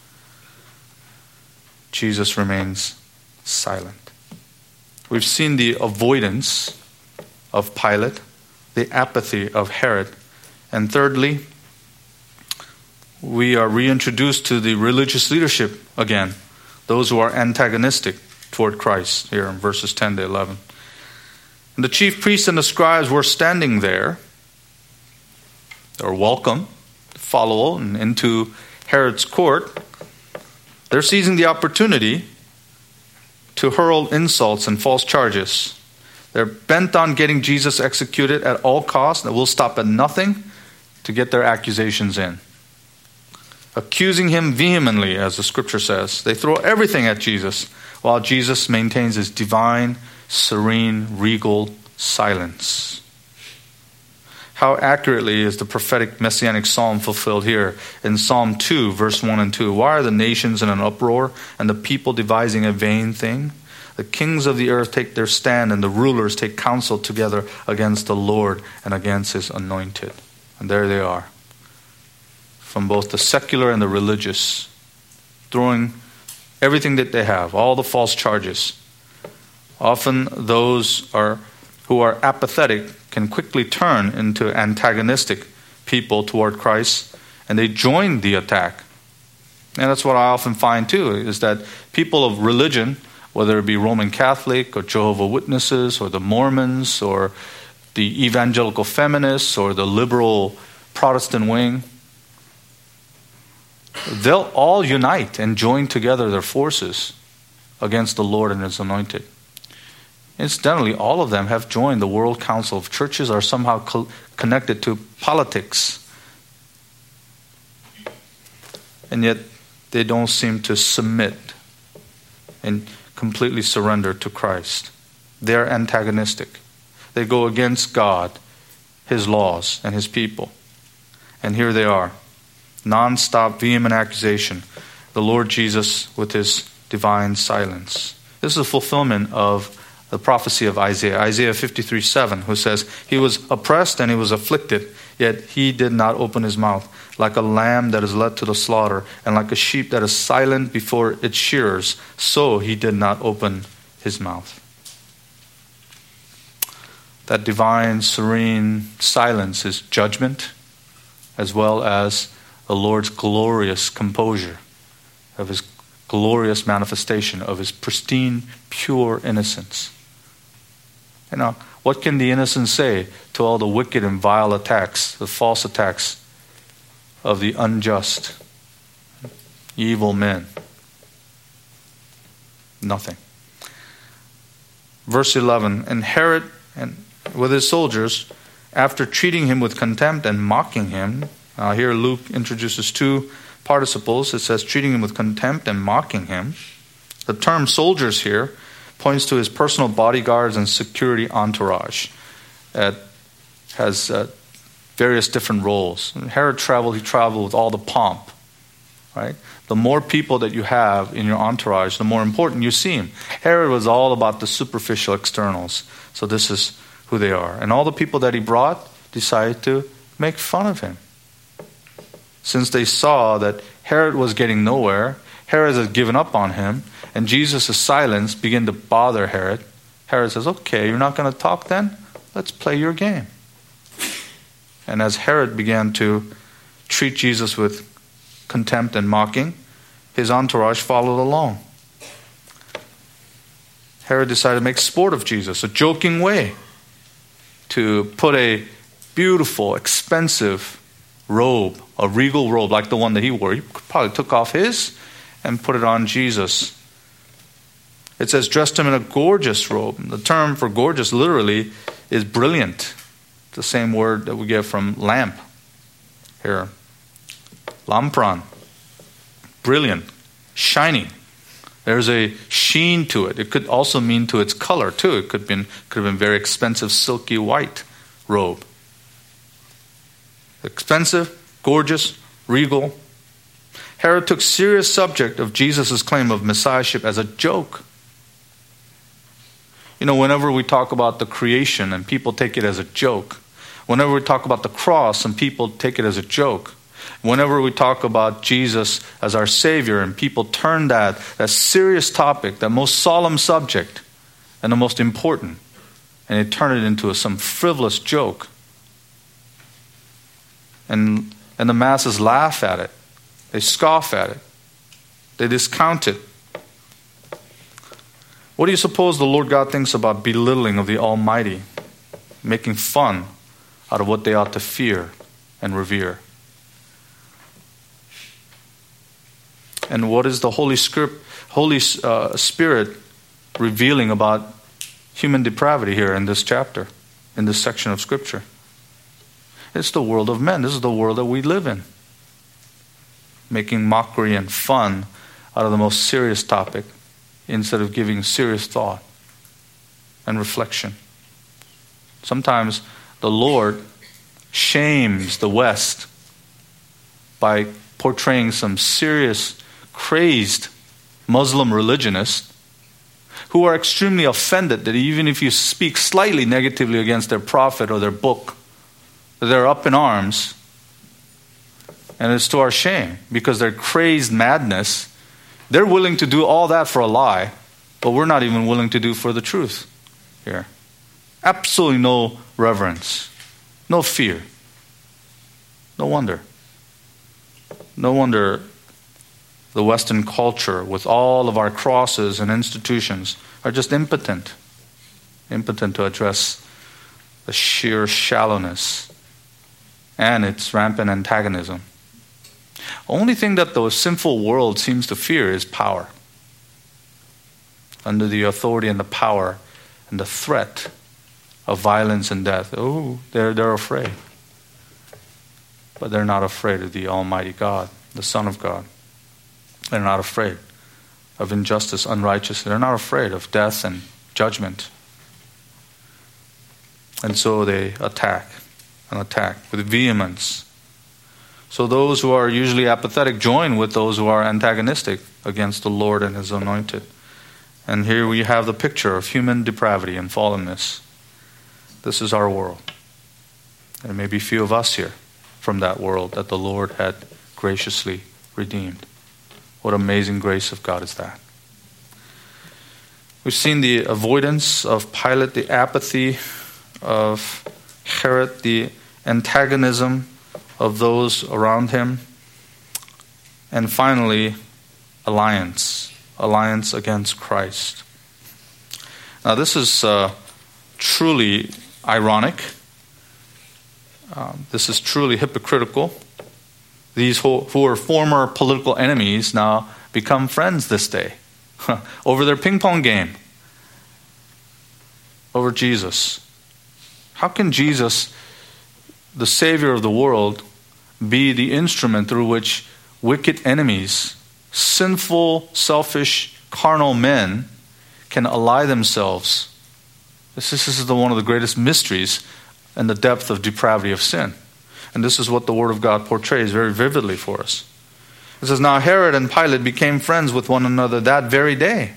Jesus remains silent. We've seen the avoidance of Pilate, the apathy of Herod, and thirdly, we are reintroduced to the religious leadership again, those who are antagonistic toward Christ, here in verses 10 to 11. And the chief priests and the scribes were standing there. They were welcome to follow into Herod's court. They're seizing the opportunity to hurl insults and false charges. They're bent on getting Jesus executed at all costs. They will stop at nothing to get their accusations in. Accusing him vehemently, as the scripture says. They throw everything at Jesus, while Jesus maintains his divine, serene, regal silence. How accurately is the prophetic messianic psalm fulfilled here in Psalm 2, verse 1 and 2. Why are the nations in an uproar and the people devising a vain thing? The kings of the earth take their stand and the rulers take counsel together against the Lord and against his anointed. And there they are, from both the secular and the religious, throwing everything that they have, all the false charges. Often those who are apathetic can quickly turn into antagonistic people toward Christ, and they join the attack. And that's what I often find too, is that people of religion, whether it be Roman Catholic or Jehovah's Witnesses or the Mormons or the evangelical feminists or the liberal Protestant wing, they'll all unite and join together their forces against the Lord and his anointed. Incidentally, all of them have joined the World Council of Churches, are somehow connected to politics. And yet they don't seem to submit and completely surrender to Christ. They're antagonistic. They go against God, his laws, and his people. And here they are. Non-stop, vehement accusation. The Lord Jesus with his divine silence. This is a fulfillment of the prophecy of Isaiah. Isaiah 53:7, who says, he was oppressed and he was afflicted, yet he did not open his mouth. Like a lamb that is led to the slaughter, and like a sheep that is silent before its shearers, so he did not open his mouth. That divine, serene silence is judgment, as well as the Lord's glorious composure of his glorious manifestation of his pristine, pure innocence. What can the innocent say to all the wicked and vile attacks, the false attacks of the unjust, evil men? Nothing. Verse 11, and Herod and with his soldiers, after treating him with contempt and mocking him, here Luke introduces two participles. It says treating him with contempt and mocking him. The term soldiers here points to his personal bodyguards and security entourage. It has various different roles. When Herod traveled, he traveled with all the pomp. Right? The more people that you have in your entourage, the more important you seem. Herod was all about the superficial externals. So this is who they are. And all the people that he brought decided to make fun of him. Since they saw that Herod was getting nowhere, Herod had given up on him, and Jesus' silence began to bother Herod. Herod says, okay, you're not going to talk then? Let's play your game. And as Herod began to treat Jesus with contempt and mocking, his entourage followed along. Herod decided to make sport of Jesus, a joking way to put a beautiful, expensive robe, a regal robe like the one that he wore. He probably took off his and put it on Jesus. It says dressed him in a gorgeous robe. The term for gorgeous literally is brilliant. It's the same word that we get from lamp here. Lampron. Brilliant. Shining. There's a sheen to it. It could also mean to its color too. It could have been very expensive, silky white robe. Expensive, gorgeous, regal. Herod took serious subject of Jesus' claim of messiahship as a joke. Whenever we talk about the creation and people take it as a joke. Whenever we talk about the cross and people take it as a joke. Whenever we talk about Jesus as our Savior and people turn that serious topic, that most solemn subject and the most important, and they turn it into some frivolous joke. And the masses laugh at it. They scoff at it. They discount it. What do you suppose the Lord God thinks about belittling of the Almighty, making fun out of what they ought to fear and revere? And what is the Holy Spirit revealing about human depravity here in this chapter, in this section of Scripture? It's the world of men. This is the world that we live in. Making mockery and fun out of the most serious topic instead of giving serious thought and reflection. Sometimes the Lord shames the West by portraying some serious, crazed Muslim religionists who are extremely offended that even if you speak slightly negatively against their prophet or their book, they're up in arms. And it's to our shame because their crazed madness, they're willing to do all that for a lie, but we're not even willing to do for the truth here. Absolutely no reverence, no fear. No wonder. No wonder the Western culture, with all of our crosses and institutions, are just impotent to address the sheer shallowness and its rampant antagonism. Only thing that the sinful world seems to fear is power. Under the authority and the power and the threat of violence and death, they're afraid. But they're not afraid of the Almighty God, the Son of God. They're not afraid of injustice, unrighteousness. They're not afraid of death and judgment. And so they attack with vehemence. So those who are usually apathetic join with those who are antagonistic against the Lord and His anointed. And here we have the picture of human depravity and fallenness. This is our world. There may be few of us here from that world that the Lord had graciously redeemed. What amazing grace of God is that. We've seen the avoidance of Pilate, the apathy of Herod, the antagonism of those around him, and finally, alliance. alliance against Christ. Now this is truly ironic. This is truly hypocritical. These who are former political enemies now become friends this day over their ping pong game, over Jesus. How can Jesus, the Savior of the world, be the instrument through which wicked enemies, sinful, selfish, carnal men can ally themselves? This is one of the greatest mysteries and the depth of depravity of sin. And this is what the Word of God portrays very vividly for us. It says, now Herod and Pilate became friends with one another that very day.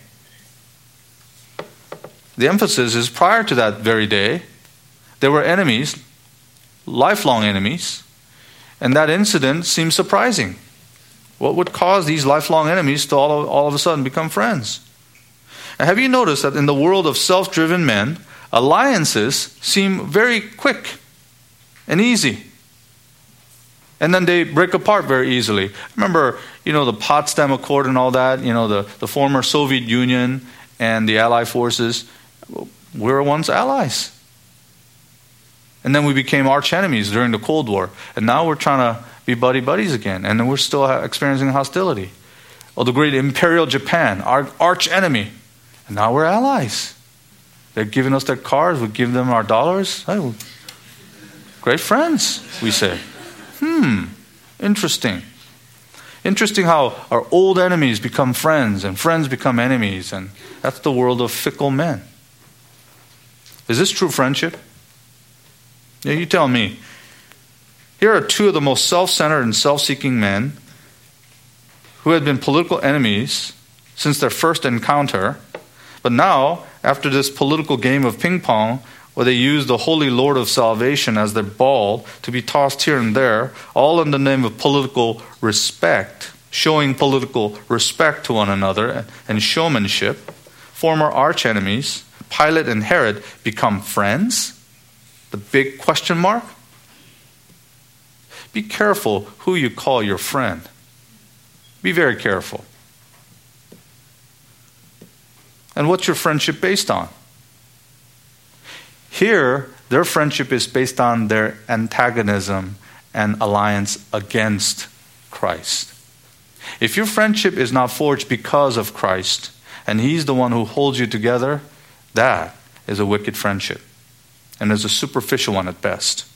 The emphasis is prior to that very day, they were enemies, lifelong enemies, and that incident seems surprising. What would cause these lifelong enemies to all of a sudden become friends? Now, have you noticed that in the world of self-driven men, alliances seem very quick and easy? And then they break apart very easily. Remember, the Potsdam Accord and all that, the former Soviet Union and the Allied forces, we were once allies. And then we became arch enemies during the Cold War. And now we're trying to be buddies again. And then we're still experiencing hostility. Oh, the great Imperial Japan, our arch enemy. And now we're allies. They're giving us their cars, we give them our dollars. Oh, great friends, we say. Interesting. Interesting how our old enemies become friends and friends become enemies. And that's the world of fickle men. Is this true friendship? Yeah, you tell me. Here are two of the most self-centered and self-seeking men who had been political enemies since their first encounter. But now, after this political game of ping pong, where they use the Holy Lord of Salvation as their ball to be tossed here and there, all in the name of political respect, showing political respect to one another and showmanship, former arch enemies, Pilate and Herod, become friends? The big question mark? Be careful who you call your friend. Be very careful. And what's your friendship based on? Here, their friendship is based on their antagonism and alliance against Christ. If your friendship is not forged because of Christ, and He's the one who holds you together, that is a wicked friendship, and is a superficial one at best.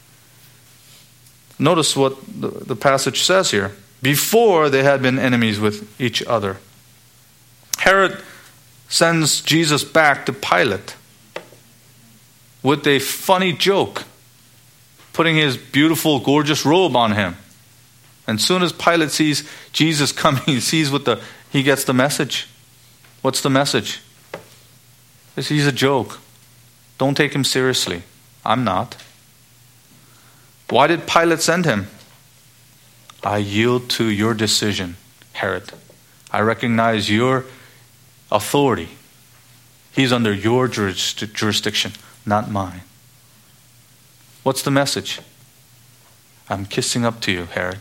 Notice what the passage says here. Before they had been enemies with each other. Herod sends Jesus back to Pilate with a funny joke, putting his beautiful, gorgeous robe on him. And soon as Pilate sees Jesus coming, he gets the message. What's the message? He's a joke. Don't take him seriously. I'm not. Why did Pilate send him? I yield to your decision, Herod. I recognize your authority. He's under your jurisdiction, not mine. What's the message? I'm kissing up to you, Herod.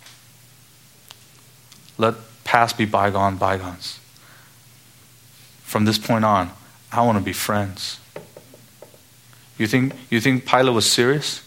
Let past be bygones. From this point on, I want to be friends. You think Pilate was serious?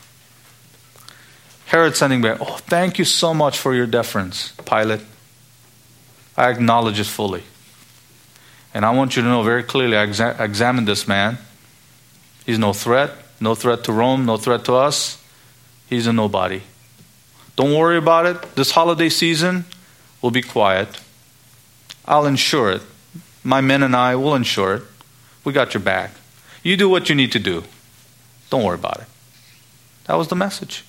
Herod sending back, oh, thank you so much for your deference, Pilate. I acknowledge it fully. And I want you to know very clearly, I examined this man. He's no threat to Rome, no threat to us. He's a nobody. Don't worry about it. This holiday season will be quiet. I'll ensure it. My men and I will ensure it. We got your back. You do what you need to do. Don't worry about it. That was the message.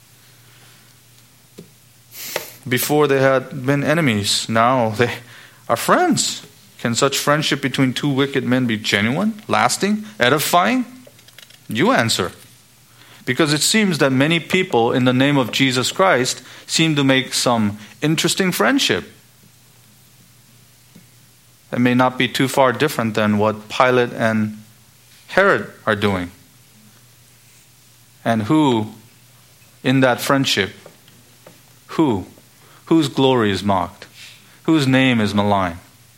Before they had been enemies, now they are friends. Can such friendship between two wicked men be genuine, lasting, edifying? You answer. Because it seems that many people in the name of Jesus Christ seem to make some interesting friendship. It may not be too far different than what Pilate and Herod are doing. And who, in that friendship, whose glory is mocked? Whose name is maligned?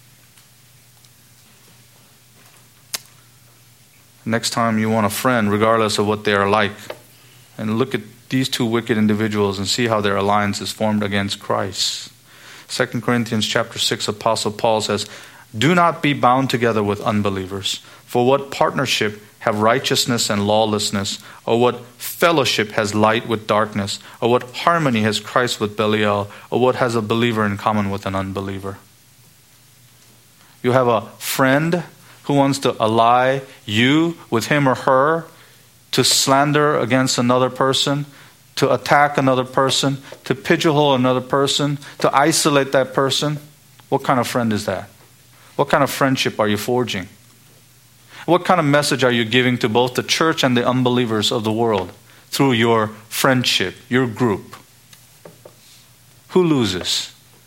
Next time you want a friend, regardless of what they are like, and look at these two wicked individuals and see how their alliance is formed against Christ. 2 Corinthians chapter 6, Apostle Paul says, "Do not be bound together with unbelievers. For what partnership have righteousness and lawlessness? Or what fellowship has light with darkness? Or what harmony has Christ with Belial? Or what has a believer in common with an unbeliever?" You have a friend who wants to ally you with him or her to slander against another person, to attack another person, to pigeonhole another person, to isolate that person. What kind of friend is that? What kind of friendship are you forging? What kind of message are you giving to both the church and the unbelievers of the world through your friendship, your group? Who loses?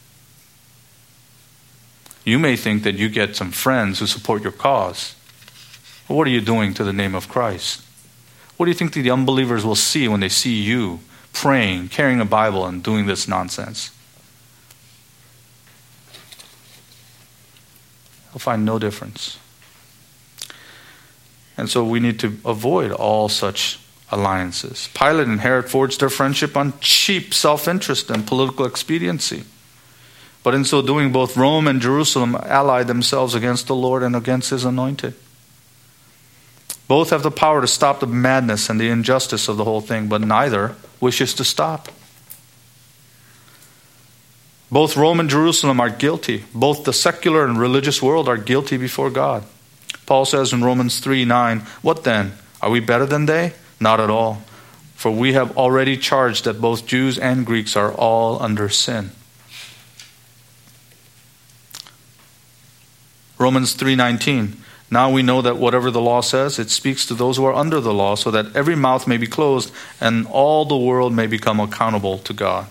You may think that you get some friends who support your cause. But what are you doing to the name of Christ? What do you think the unbelievers will see when they see you praying, carrying a Bible, and doing this nonsense? They'll find no difference. And so we need to avoid all such alliances. Pilate and Herod forged their friendship on cheap self-interest and political expediency. But in so doing, both Rome and Jerusalem allied themselves against the Lord and against His anointed. Both have the power to stop the madness and the injustice of the whole thing, but neither wishes to stop. Both Rome and Jerusalem are guilty. Both the secular and religious world are guilty before God. Paul says in Romans 3:9, "What then? Are we better than they? Not at all. For we have already charged that both Jews and Greeks are all under sin." Romans 3:19, "Now we know that whatever the law says, it speaks to those who are under the law, so that every mouth may be closed and all the world may become accountable to God."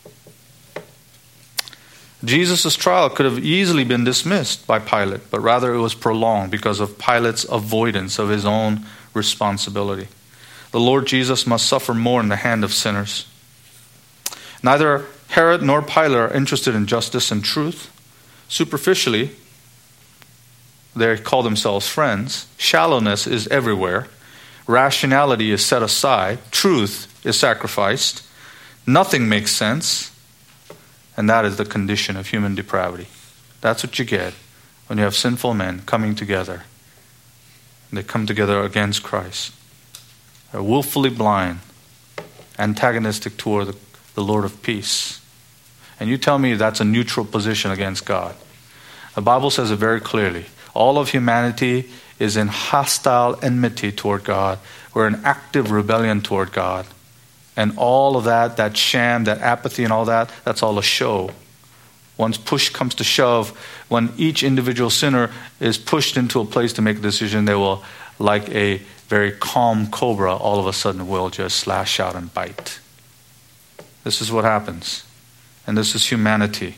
Jesus' trial could have easily been dismissed by Pilate, but rather it was prolonged because of Pilate's avoidance of his own responsibility. The Lord Jesus must suffer more in the hand of sinners. Neither Herod nor Pilate are interested in justice and truth. Superficially, they call themselves friends. Shallowness is everywhere. Rationality is set aside. Truth is sacrificed. Nothing makes sense. And that is the condition of human depravity. That's what you get when you have sinful men coming together. They come together against Christ. They're willfully blind, antagonistic toward the Lord of peace. And you tell me that's a neutral position against God. The Bible says it very clearly. All of humanity is in hostile enmity toward God. We're in active rebellion toward God. And all of that sham, that apathy and all that, that's all a show. Once push comes to shove, when each individual sinner is pushed into a place to make a decision, they will, like a very calm cobra, all of a sudden will just slash out and bite. This is what happens. And this is humanity,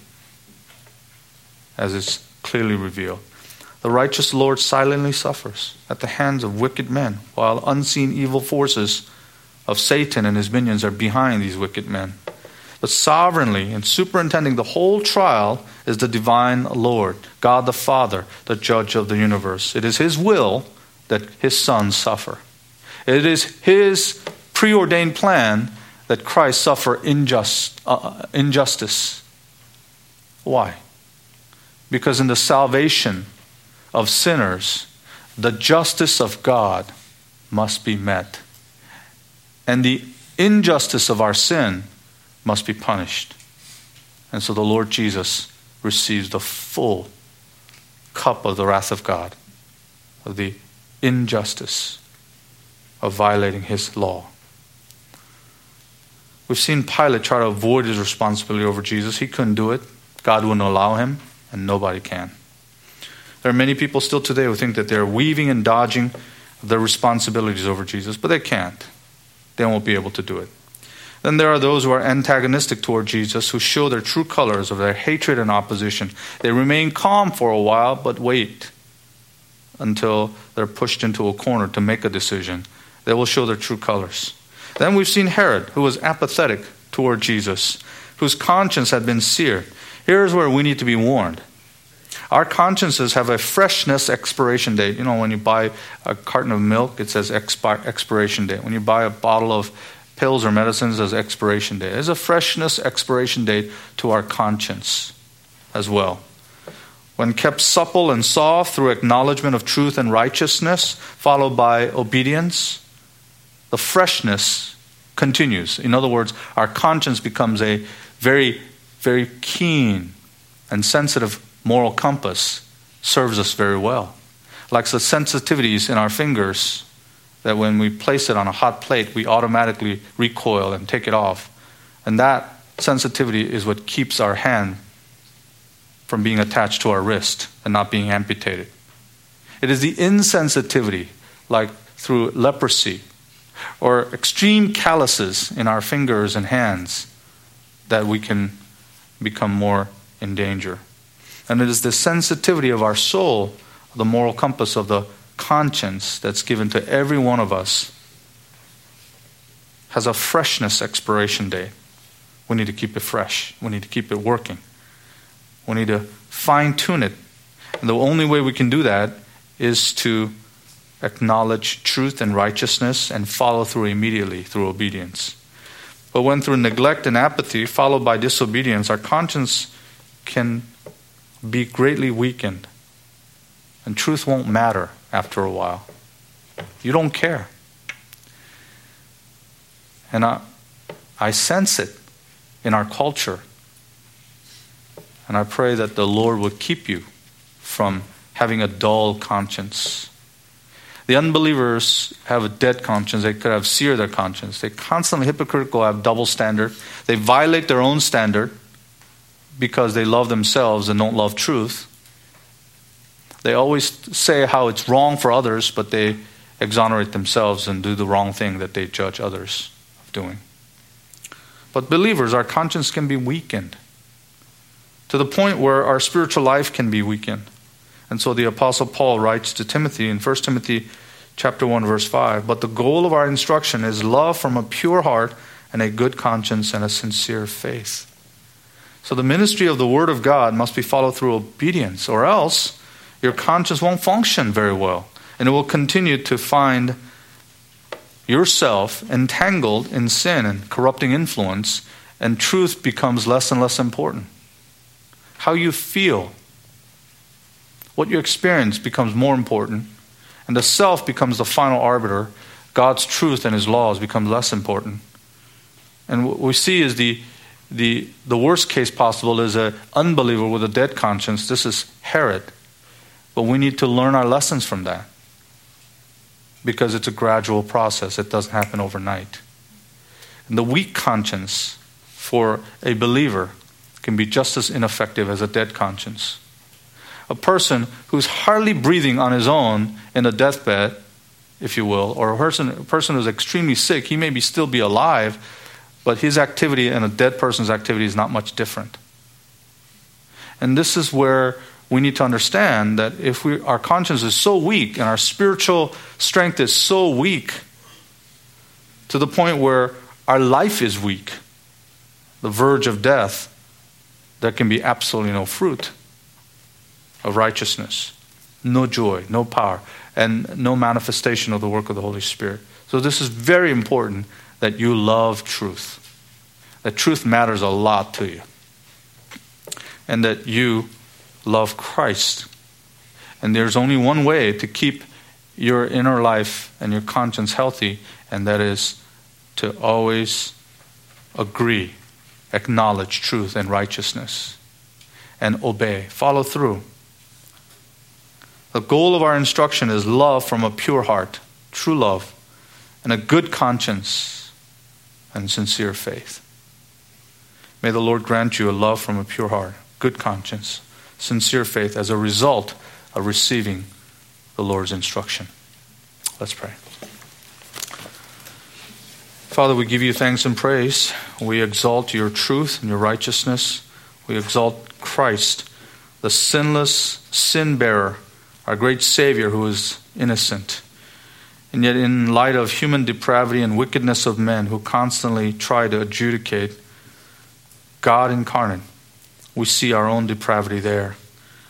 as it's clearly revealed. The righteous Lord silently suffers at the hands of wicked men, while unseen evil forces of Satan and his minions are behind these wicked men. But sovereignly and superintending the whole trial is the divine Lord, God the Father, the judge of the universe. It is His will that His sons suffer. It is His preordained plan that Christ suffer injustice. Why? Because in the salvation of sinners, the justice of God must be met. And the injustice of our sin must be punished. And so the Lord Jesus receives the full cup of the wrath of God, of the injustice of violating His law. We've seen Pilate try to avoid his responsibility over Jesus. He couldn't do it. God wouldn't allow him, and nobody can. There are many people still today who think that they're weaving and dodging their responsibilities over Jesus, but they can't. They won't be able to do it. Then there are those who are antagonistic toward Jesus, who show their true colors of their hatred and opposition. They remain calm for a while, but wait until they're pushed into a corner to make a decision. They will show their true colors. Then we've seen Herod, who was apathetic toward Jesus, whose conscience had been seared. Here's where we need to be warned. Our consciences have a freshness expiration date. You know, when you buy a carton of milk, it says expiration date. When you buy a bottle of pills or medicines, there's expiration date. There's a freshness expiration date to our conscience as well. When kept supple and soft through acknowledgement of truth and righteousness, followed by obedience, the freshness continues. In other words, our conscience becomes a very, very keen and sensitive moral compass, serves us very well. Like the sensitivities in our fingers, that when we place it on a hot plate, we automatically recoil and take it off. And that sensitivity is what keeps our hand from being attached to our wrist and not being amputated. It is the insensitivity, like through leprosy or extreme calluses in our fingers and hands, that we can become more in danger. And it is the sensitivity of our soul, the moral compass of the conscience that's given to every one of us, has a freshness expiration date. We need to keep it fresh. We need to keep it working. We need to fine-tune it. And the only way we can do that is to acknowledge truth and righteousness and follow through immediately through obedience. But when through neglect and apathy, followed by disobedience, our conscience can be greatly weakened. And truth won't matter after a while. You don't care. And I sense it in our culture. And I pray that the Lord would keep you from having a dull conscience. The unbelievers have a dead conscience. They could have seared their conscience. They constantly hypocritical, have double standard. They violate their own standard because they love themselves and don't love truth. They always say how it's wrong for others, but they exonerate themselves and do the wrong thing that they judge others of doing. But believers, our conscience can be weakened to the point where our spiritual life can be weakened. And so the Apostle Paul writes to Timothy in 1 Timothy chapter 1, verse 5, "But the goal of our instruction is love from a pure heart and a good conscience and a sincere faith." So the ministry of the Word of God must be followed through obedience, or else your conscience won't function very well. And it will continue to find yourself entangled in sin and corrupting influence, and truth becomes less and less important. How you feel, what you experience becomes more important, and the self becomes the final arbiter. God's truth and His laws become less important. And what we see is the worst case possible is an unbeliever with a dead conscience. This is Herod. But we need to learn our lessons from that, because it's a gradual process. It doesn't happen overnight. And the weak conscience for a believer can be just as ineffective as a dead conscience. A person who's hardly breathing on his own in a deathbed, if you will, or a person who's extremely sick, he may still be alive, but his activity and a dead person's activity is not much different. And this is where we need to understand that if our conscience is so weak and our spiritual strength is so weak to the point where our life is weak, the verge of death, there can be absolutely no fruit of righteousness, no joy, no power, and no manifestation of the work of the Holy Spirit. So this is very important that you love truth, that truth matters a lot to you, and that you love Christ. And there's only one way to keep your inner life and your conscience healthy, and that is to always agree, acknowledge truth and righteousness, and obey, follow through. The goal of our instruction is love from a pure heart, true love, and a good conscience and sincere faith. May the Lord grant you a love from a pure heart, good conscience, sincere faith as a result of receiving the Lord's instruction. Let's pray. Father, we give you thanks and praise. We exalt your truth and your righteousness. We exalt Christ, the sinless sin bearer, our great Savior who is innocent. And yet in light of human depravity and wickedness of men who constantly try to adjudicate God incarnate, we see our own depravity there.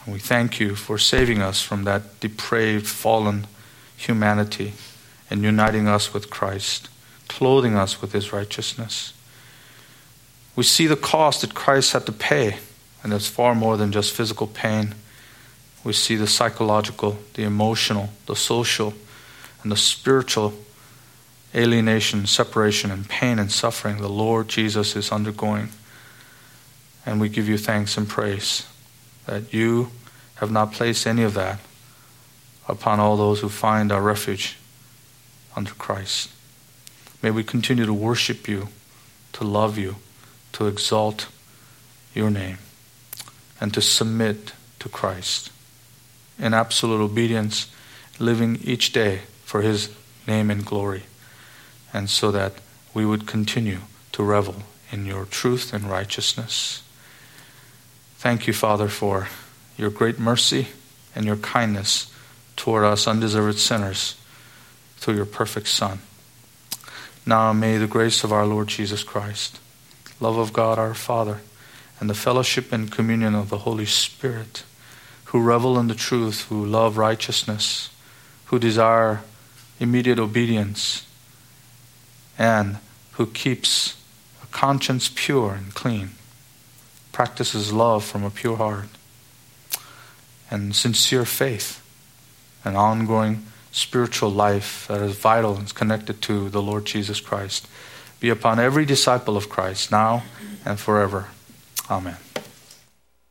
And we thank you for saving us from that depraved, fallen humanity and uniting us with Christ, clothing us with his righteousness. We see the cost that Christ had to pay, and it's far more than just physical pain. We see the psychological, the emotional, the social, and the spiritual alienation, separation, and pain and suffering the Lord Jesus is undergoing. And we give you thanks and praise that you have not placed any of that upon all those who find our refuge under Christ. May we continue to worship you, to love you, to exalt your name, and to submit to Christ in absolute obedience, living each day for his name and glory, and so that we would continue to revel in your truth and righteousness. Thank you, Father, for your great mercy and your kindness toward us undeserved sinners through your perfect Son. Now may the grace of our Lord Jesus Christ, love of God our Father, and the fellowship and communion of the Holy Spirit, who revel in the truth, who love righteousness, who desire immediate obedience, and who keeps a conscience pure and clean, practices love from a pure heart, and sincere faith, an ongoing spiritual life that is vital and connected to the Lord Jesus Christ, be upon every disciple of Christ now and forever. Amen.